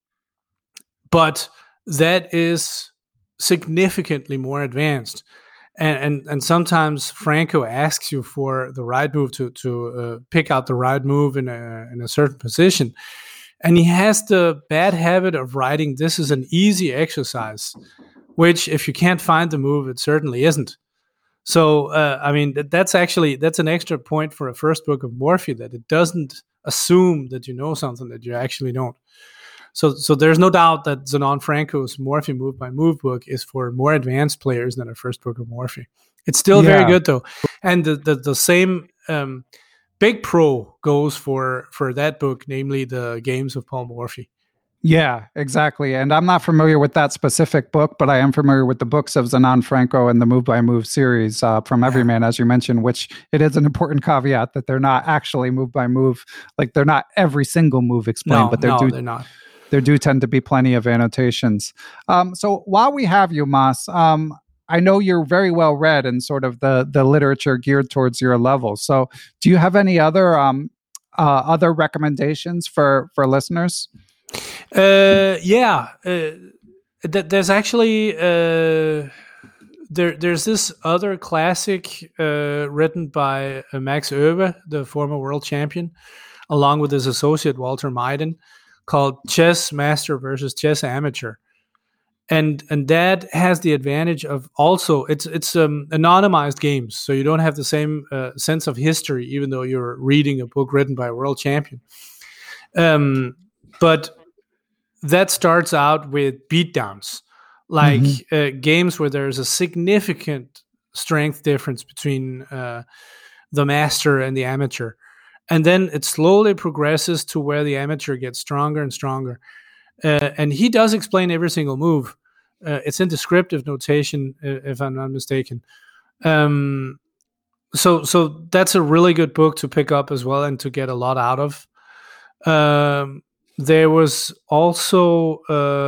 [SPEAKER 7] But that is significantly more advanced. And sometimes Franco asks you for the right move to pick out the right move in a certain position. And he has the bad habit of writing, "This is an easy exercise," which if you can't find the move, it certainly isn't. So, that's an extra point for a first book of Morphy, that it doesn't assume that you know something that you actually don't. So there's no doubt that Zenon Franco's Morphy Move by Move book is for more advanced players than a first book of Morphy. It's still very good though, and the same big pro goes for that book, namely the Games of Paul Morphy.
[SPEAKER 6] Yeah, exactly. And I'm not familiar with that specific book, but I am familiar with the books of Zenon Franco and the Move by Move series from Everyman, as you mentioned, which it is an important caveat that they're not actually move by move. Like, they're not every single move explained, but they're not. There do tend to be plenty of annotations. So while we have you, Mads, I know you're very well read in sort of the literature geared towards your level. So do you have any other recommendations for listeners?
[SPEAKER 7] There's actually there's this other classic written by Max Oewe, the former world champion, along with his associate Walter Meiden, called Chess Master versus Chess Amateur, and that has the advantage of also it's anonymized games, so you don't have the same sense of history, even though you're reading a book written by a world champion. But that starts out with beatdowns, like games where there's a significant strength difference between the master and the amateur. And then it slowly progresses to where the amateur gets stronger and stronger. And he does explain every single move. It's in descriptive notation, if I'm not mistaken. So that's a really good book to pick up as well and to get a lot out of. There was also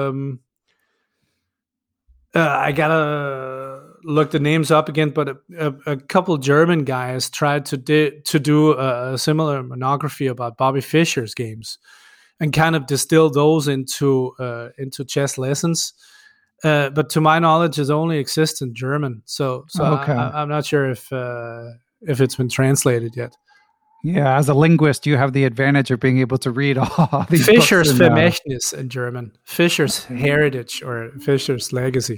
[SPEAKER 7] I gotta look the names up again, but a couple German guys tried to do a similar monography about Bobby Fischer's games and kind of distill those into chess lessons. But to my knowledge, it only exists in German. So okay. I'm not sure if it's been translated yet.
[SPEAKER 6] Yeah, as a linguist, you have the advantage of being able to read all these
[SPEAKER 7] Fischer's Vermächtnis in German, Fischer's heritage or Fischer's legacy.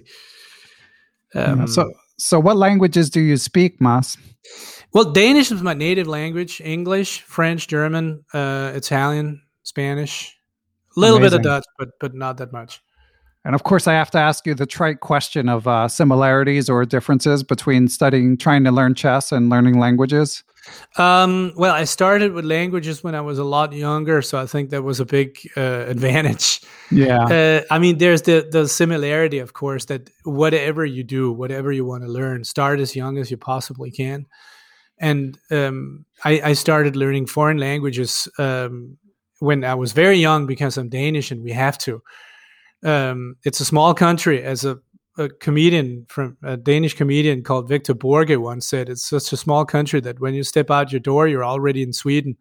[SPEAKER 6] So what languages do you speak, Mads?
[SPEAKER 7] Well, Danish is my native language, English, French, German, Italian, Spanish, a little bit of Dutch, but not that much.
[SPEAKER 6] And of course, I have to ask you the trite question of similarities or differences between trying to learn chess and learning languages.
[SPEAKER 7] Well, I started with languages when I was a lot younger, so I think that was a big advantage.
[SPEAKER 6] Yeah.
[SPEAKER 7] There's the similarity, of course, that whatever you do, whatever you want to learn, start as young as you possibly can. And I started learning foreign languages when I was very young because I'm Danish and we have to. It's a small country. As a Danish comedian called Victor Borge once said, it's such a small country that when you step out your door, you're already in Sweden.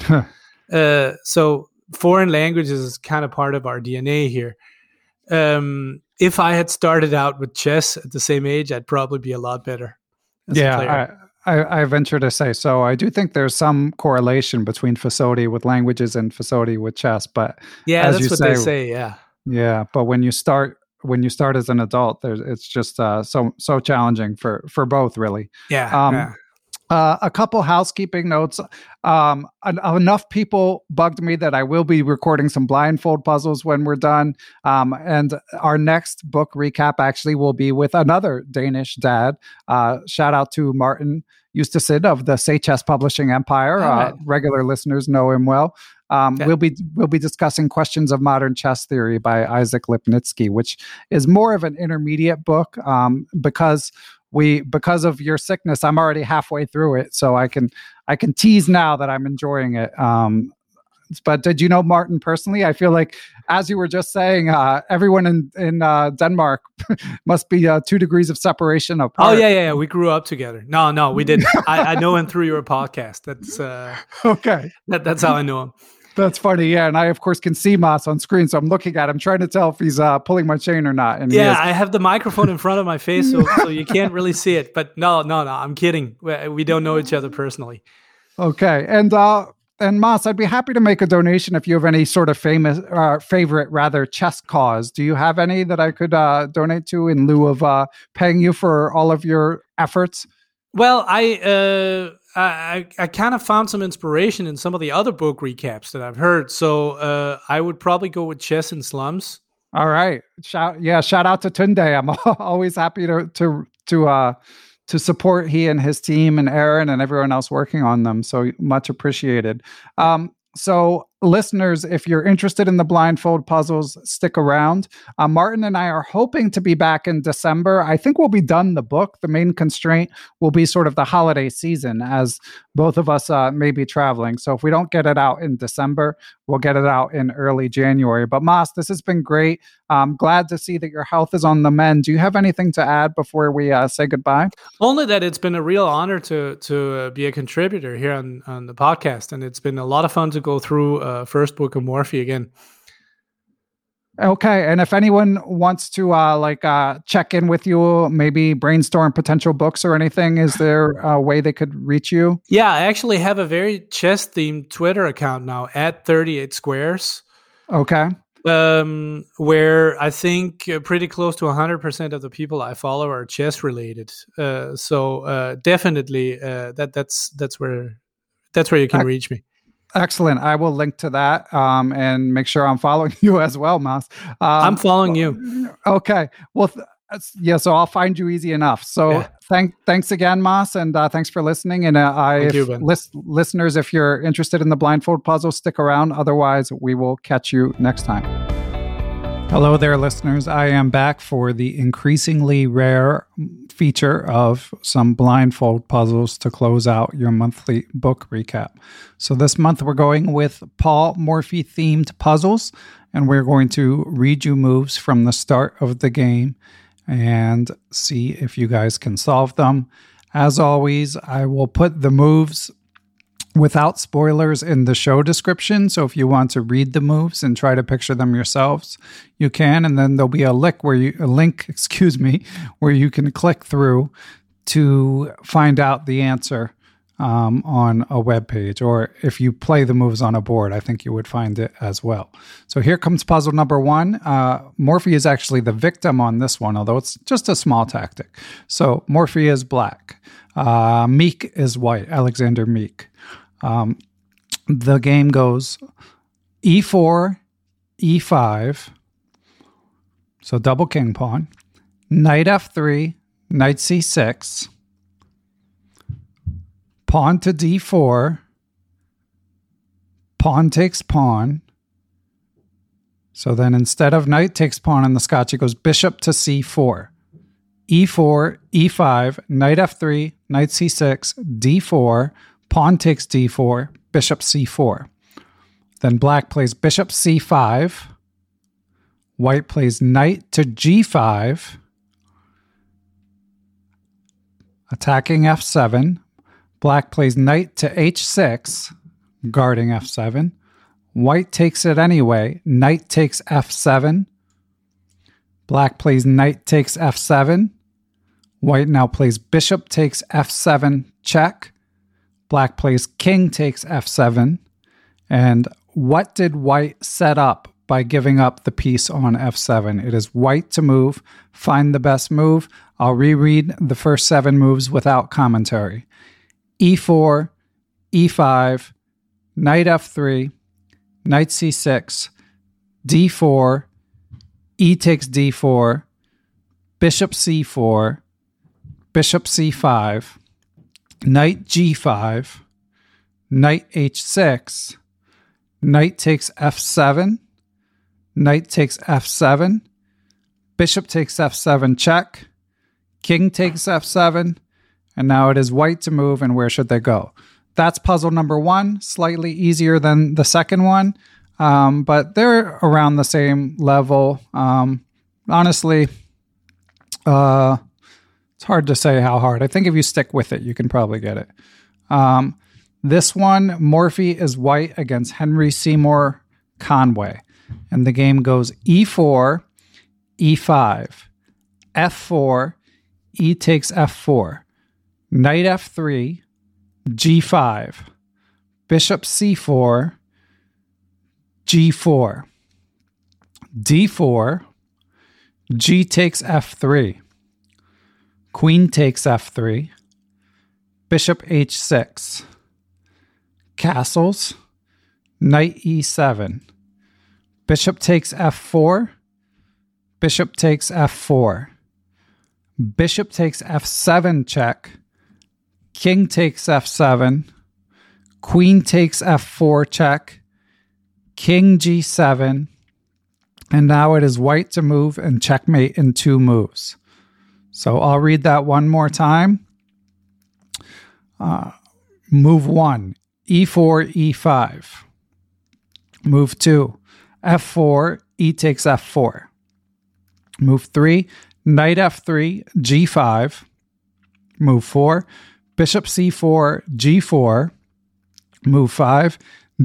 [SPEAKER 7] So foreign languages is kind of part of our DNA here. If I had started out with chess at the same age, I'd probably be a lot better.
[SPEAKER 6] I venture to say so. I do think there's some correlation between facility with languages and facility with chess, but
[SPEAKER 7] that's what they say.
[SPEAKER 6] Yeah, but when you start as an adult, it's just so challenging for both, really.
[SPEAKER 7] Yeah.
[SPEAKER 6] A couple housekeeping notes. Enough people bugged me that I will be recording some blindfold puzzles when we're done. And our next book recap actually will be with another Danish dad. Shout out to Martin Justesen of the Say Chess Publishing Empire.
[SPEAKER 7] Right.
[SPEAKER 6] Regular listeners know him well. We'll be discussing Questions of Modern Chess Theory by Isaac Lipnitsky, which is more of an intermediate book because of your sickness, I'm already halfway through it, so I can tease now that I'm enjoying it. But did you know Martin personally? I feel like, as you were just saying, everyone in Denmark must be 2 degrees of separation apart.
[SPEAKER 7] Oh yeah. We grew up together. No, we didn't. I know him through your podcast. That's
[SPEAKER 6] okay.
[SPEAKER 7] That's how I know him.
[SPEAKER 6] That's funny, yeah. And I, of course, can see Mas on screen, so I'm looking at him, trying to tell if he's pulling my chain or not. And
[SPEAKER 7] yeah, I have the microphone in front of my face, so you can't really see it. But no, I'm kidding. We don't know each other personally.
[SPEAKER 6] Okay, and Mas, I'd be happy to make a donation if you have any sort of favorite chess cause. Do you have any that I could donate to in lieu of paying you for all of your efforts?
[SPEAKER 7] Well, I kind of found some inspiration in some of the other book recaps that I've heard. So I would probably go with Chess in Slums.
[SPEAKER 6] All right. Shout out to Tunde. I'm always happy to support he and his team and Aaron and everyone else working on them. So much appreciated. So listeners, if you're interested in the blindfold puzzles, stick around. Martin and I are hoping to be back in December. I think we'll be done the book. The main constraint will be sort of the holiday season, as both of us may be traveling. So if we don't get it out in December, we'll get it out in early January. But Mas, this has been great. I'm glad to see that your health is on the mend. Do you have anything to add before we say goodbye?
[SPEAKER 7] Only that it's been a real honor to be a contributor here on the podcast. And it's been a lot of fun to go through first book of Morphy again.
[SPEAKER 6] Okay, and if anyone wants to check in with you, maybe brainstorm potential books or anything, is there a way they could reach you?
[SPEAKER 7] Yeah, I actually have a very chess-themed Twitter account now, at 38 Squares.
[SPEAKER 6] Okay.
[SPEAKER 7] Where I think pretty close to 100% of the people I follow are chess-related. So definitely, that's where you can reach me.
[SPEAKER 6] Excellent. I will link to that and make sure I'm following you as well, Mas.
[SPEAKER 7] I'm following you.
[SPEAKER 6] Okay. Well, so I'll find you easy enough. So thanks again, Mas, and thanks for listening. And listeners, if you're interested in the blindfold puzzle, stick around. Otherwise, we will catch you next time. Hello there, listeners. I am back for the increasingly rare feature of some blindfold puzzles to close out your monthly book recap. So this month we're going with Paul Morphy themed puzzles, and we're going to read you moves from the start of the game and see if you guys can solve them. As always, I will put the moves without spoilers in the show description. So if you want to read the moves and try to picture them yourselves, you can. And then there'll be a link where you can click through to find out the answer on a web page. Or if you play the moves on a board, I think you would find it as well. So here comes puzzle number 1. Morphy is actually the victim on this one, although it's just a small tactic. So Morphy is black. Meek is white, Alexander Meek. The game goes e4, e5, so double king pawn, knight f3, knight c6, pawn to d4, pawn takes pawn. So then instead of knight takes pawn in the Scotch, it goes bishop to c4, e4, e5, knight f3, knight c6, d4, pawn takes d4, bishop c4. Then black plays bishop c5. White plays knight to g5. Attacking f7. Black plays knight to h6, guarding f7. White takes it anyway. Knight takes f7. Black plays knight takes f7. White now plays bishop takes f7, check. Black plays king takes f7. And what did white set up by giving up the piece on f7? It is white to move. Find the best move. I'll reread the first 7 moves without commentary. e4, e5, knight f3, knight c6, d4, e takes d4, bishop c4, bishop c5, knight g5, knight h6, knight takes f7, knight takes f7, bishop takes f7, check, king takes f7, and now it is white to move, and where should they go? That's puzzle number 1, slightly easier than the second one, but they're around the same level. Honestly, it's hard to say how hard. I think if you stick with it, you can probably get it. This one, Morphy is white against Henry Seymour Conway. And the game goes e4, e5, f4, e takes f4, knight f3, g5, bishop c4, g4, d4, g takes f3, queen takes f3, bishop h6, castles, knight e7, bishop takes f4, bishop takes f4, bishop takes f7 check, king takes f7, queen takes f4 check, king g7, and now it is white to move and checkmate in 2 moves. So I'll read that one more time. Move 1, e4, e5. Move 2, f4, e takes f4. Move 3, knight f3, g5. Move 4, bishop c4, g4. Move 5,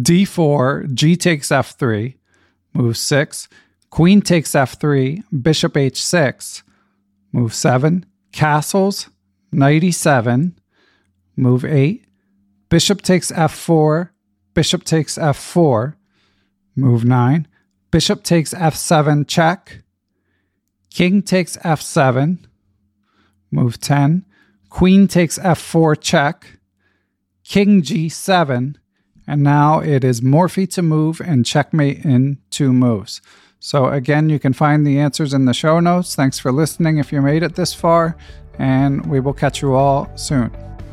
[SPEAKER 6] d4, g takes f3. Move 6, queen takes f3, bishop h6. Move 7, castles, knight e7. Move 8, bishop takes f4, bishop takes f4. Move 9, bishop takes f7 check, king takes f7. Move 10, queen takes f4 check, king g7, and now it is Morphy to move and checkmate in 2 moves. So again, you can find the answers in the show notes. Thanks for listening if you made it this far, and we will catch you all soon.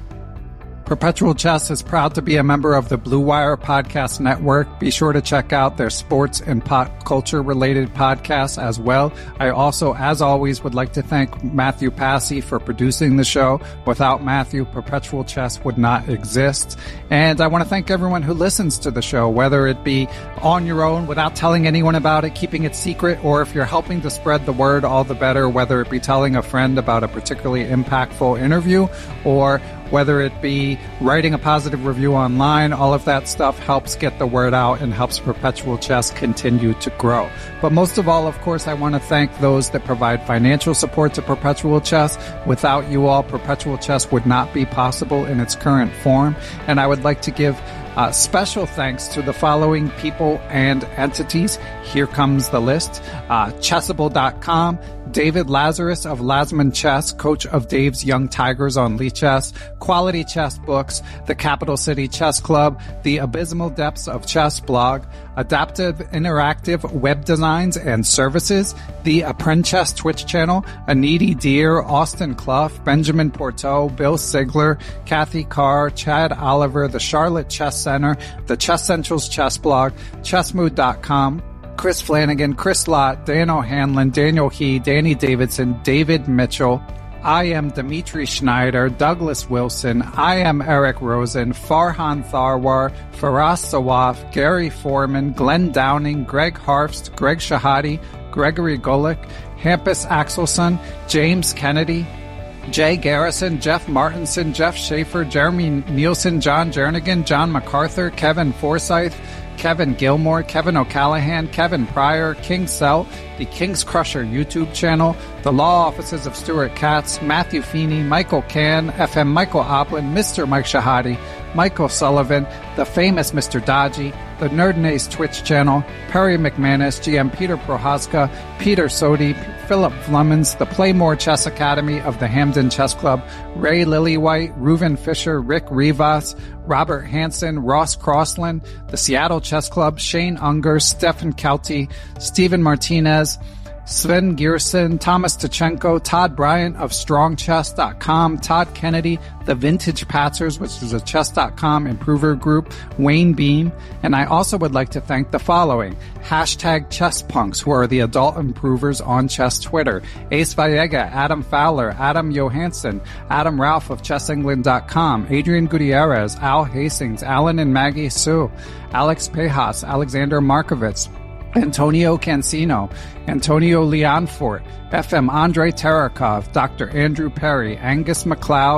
[SPEAKER 6] Perpetual Chess is proud to be a member of the Blue Wire Podcast Network. Be sure to check out their sports and pop culture related podcasts as well. I also, as always, would like to thank Matthew Passy for producing the show. Without Matthew, Perpetual Chess would not exist. And I want to thank everyone who listens to the show, whether it be on your own without telling anyone about it, keeping it secret, or if you're helping to spread the word, all the better, whether it be telling a friend about a particularly impactful interview, or whether it be writing a positive review online. All of that stuff helps get the word out and helps Perpetual Chess continue to grow. But most of all, of course, I want to thank those that provide financial support to Perpetual Chess. Without you all, Perpetual Chess would not be possible in its current form. And I would like to give special thanks to the following people and entities. Here comes the list. Chessable.com, David Lazarus of Lasman Chess, coach of Dave's Young Tigers on Lichess, Quality Chess Books, the Capital City Chess Club, the Abysmal Depths of Chess blog, Adaptive Interactive Web Designs and Services, the Apprentice Twitch channel, Aniti Deer, Austin Clough, Benjamin Porteau, Bill Sigler, Kathy Carr, Chad Oliver, the Charlotte Chess Center, the Chess Central's Chess blog, Chessmood.com, Chris Flanagan, Chris Lott, Dan O'Hanlon, Daniel He, Danny Davidson, David Mitchell. I am Dimitri Schneider, Douglas Wilson. I am Eric Rosen, Farhan Tharwar, Faraz Sawaf, Gary Foreman, Glenn Downing, Greg Harfst, Greg Shahadi, Gregory Golick, Hampus Axelson, James Kennedy, Jay Garrison, Jeff Martinson, Jeff Schaefer, Jeremy Nielsen, John Jernigan, John MacArthur, Kevin Forsyth, Kevin Gilmore, Kevin O'Callahan, Kevin Pryor, King Selt, the King's Crusher YouTube channel, the law offices of Stuart Katz, Matthew Feeney, Michael Cann, FM Michael Oplin, Mr. Mike Shahadi, Michael Sullivan, the famous Mr. Dodgy, the Nerdnaze Twitch channel, Perry McManus, GM Peter Prohaska, Peter Sodi, Philip Flemons, the Playmore Chess Academy of the Hamden Chess Club, Ray Lillywhite, Reuven Fisher, Rick Rivas, Robert Hansen, Ross Crossland, the Seattle Chess Club, Shane Unger, Stefan Kelty, Stephen Martinez, Sven Gierson, Thomas Tachenko, Todd Bryant of StrongChess.com, Todd Kennedy, The Vintage Patzers, which is a Chess.com improver group, Wayne Beam, and I also would like to thank the following: #ChessPunks, who are the adult improvers on chess Twitter, Ace Vallega, Adam Fowler, Adam Johansson, Adam Ralph of ChessEngland.com, Adrian Gutierrez, Al Hastings, Alan and Maggie Sue, Alex Pejas, Alexander Markovitz, Antonio Cancino, Antonio Leonfort, FM Andre Terakov, Dr. Andrew Perry, Angus McLeod,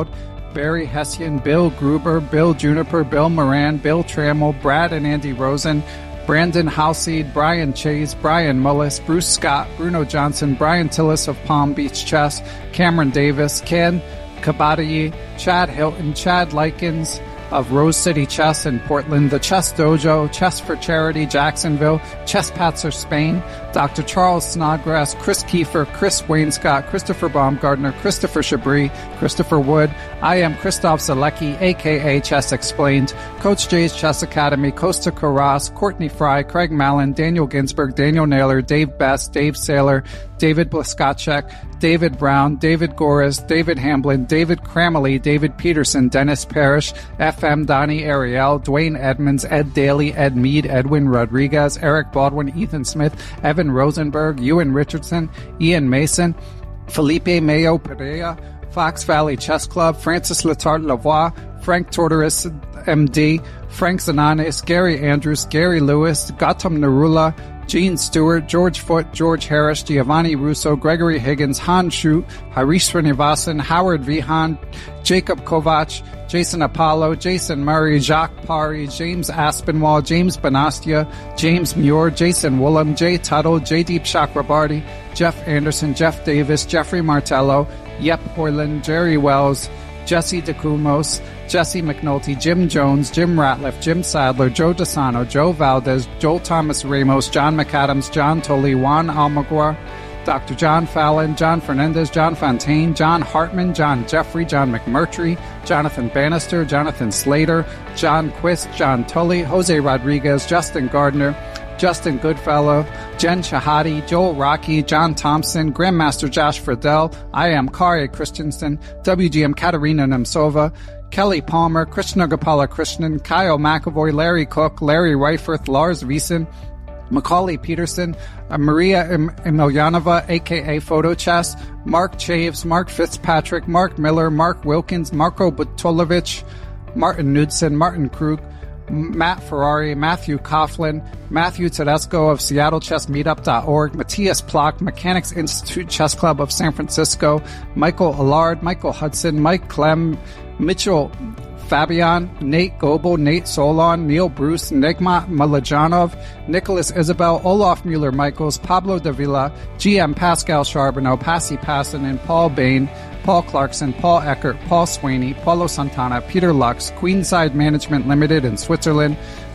[SPEAKER 6] Barry Hessian, Bill Gruber, Bill Juniper, Bill Moran, Bill Trammell, Brad and Andy Rosen, Brandon Halseed, Brian Chase, Brian Mullis, Bruce Scott, Bruno Johnson, Brian Tillis of Palm Beach Chess, Cameron Davis, Ken Kabatayi, Chad Hilton, Chad Likens of Rose City Chess in Portland, the Chess Dojo, Chess for Charity, Jacksonville, Chess Patzer, Spain, Dr. Charles Snodgrass, Chris Kiefer, Chris Wainscott, Christopher Baumgardner, Christopher Chabris, Christopher Wood. I am Christoph Zalecki, a.k.a. Chess Explained, Coach J's Chess Academy, Costa Carras, Courtney Fry, Craig Mallon, Daniel Ginsberg, Daniel Naylor, Dave Best, Dave Saylor, David Bliskacek, David Brown, David Goris, David Hamblin, David Cramley, David Peterson, Dennis Parrish, FM Donnie Ariel, Dwayne Edmonds, Ed Daly, Ed Mead, Edwin Rodriguez, Eric Baldwin, Ethan Smith, Evan Rosenberg, Ewan Richardson, Ian Mason, Felipe Mayo Pereira, Fox Valley Chess Club, Francis Letarte Lavoie, Frank Tortoris, MD, Frank Zananes, Gary Andrews, Gary Lewis, Gautam Narula, Gene Stewart, George Foote, George Harris, Giovanni Russo, Gregory Higgins, Han Shu, Harish Srinivasan, Howard Vihan, Jacob Kovac, Jason Apollo, Jason Murray, Jacques Pari, James Aspinwall, James Bonastia, James Muir, Jason Woolham, Jay Tuttle, Jaydeep Chakrabarty, Jeff Anderson, Jeff Davis, Jeffrey Martello, Yep Hoyland, Jerry Wells, Jesse DeCumos, Jesse McNulty, Jim Jones, Jim Ratliff, Jim Sadler, Joe DeSano, Joe Valdez, Joel Thomas Ramos, John McAdams, John Tully, Juan Almaguer, Dr. John Fallon, John Fernandez, John Fontaine, John Hartman, John Jeffrey, John McMurtry, Jonathan Bannister, Jonathan Slater, John Quist, John Tully, Jose Rodriguez, Justin Gardner, Justin Goodfellow, Jen Shahadi, Joel Rocky, John Thompson, Grandmaster Josh Friedel, I am Kari Christensen, WGM Katerina Nemtsova, Kelly Palmer, Krishna Gopala Krishnan, Kyle McAvoy, Larry Cook, Larry Reiferth, Lars Wiesen, Macaulay Peterson, Maria Emilyanova, a.k.a. Photo Chess, Mark Chaves, Mark Fitzpatrick, Mark Miller, Mark Wilkins, Marko Butolovich, Martin Knudsen, Martin Krug, Matt Ferrari, Matthew Coughlin, Matthew Tedesco of SeattleChessMeetup.org, Matthias Plock, Mechanics Institute Chess Club of San Francisco, Michael Allard, Michael Hudson, Mike Clem, Mitchell Fabian, Nate Goebel, Nate Solon, Neil Bruce, Nigma Malajanov, Nicholas Isabel, Olaf Mueller-Michaels, Pablo Davila, GM Pascal Charbonneau, Passy Passanen, Paul Bain, Paul Clarkson, Paul Eckert, Paul Sweeney, Paulo Santana, Peter Lux, Queenside Management Limited in Switzerland,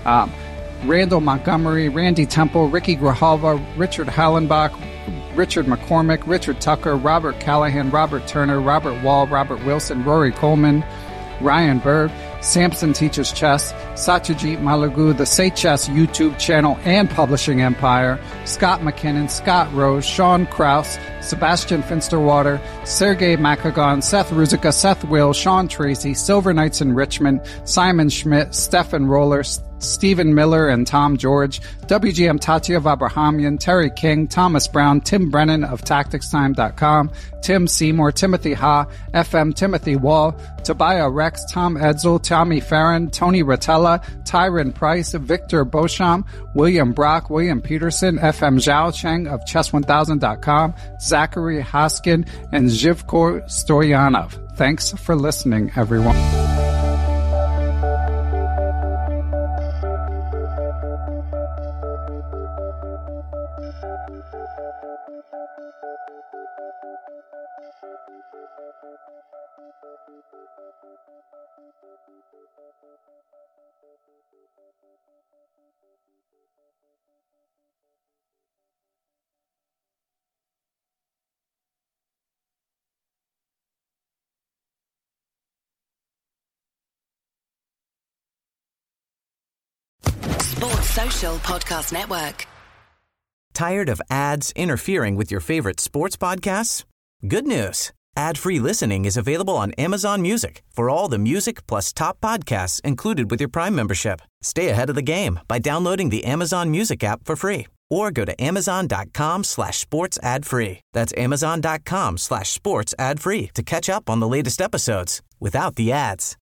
[SPEAKER 6] Randall Montgomery, Randy Temple, Ricky Grijalva, Richard Hallenbach, Richard McCormick, Richard Tucker, Robert Callahan, Robert Turner, Robert Wall, Robert Wilson, Rory Coleman, Ryan Berg, Samson Teaches Chess, Satyajit Malagu, the Say Chess YouTube channel and publishing empire, Scott McKinnon, Scott Rose, Sean Krause, Sebastian Finsterwater, Sergei Makagon, Seth Ruzicka, Seth Will, Sean Tracy, Silver Knights in Richmond, Simon Schmidt, Stefan Roller, Stephen Miller and Tom George, WGM Tatya Abrahamian, Terry King, Thomas Brown, Tim Brennan of TacticsTime.com, Tim Seymour, Timothy Ha, FM Timothy Wall, Tobiah Rex, Tom Edsel, Tommy Farron, Tony Rotella, Tyron Price, Victor Beauchamp, William Brock, William Peterson, FM Zhao Cheng of Chess1000.com, Zachary Hoskin, and Zhivko Stoyanov. Thanks for listening, everyone.
[SPEAKER 11] Sports Social Podcast Network.
[SPEAKER 12] Tired of ads interfering with your favorite sports podcasts? Good news. Ad-free listening is available on Amazon Music for all the music plus top podcasts included with your Prime membership. Stay ahead of the game by downloading the Amazon Music app for free or go to amazon.com/sports ad free. That's amazon.com/sports ad free to catch up on the latest episodes without the ads.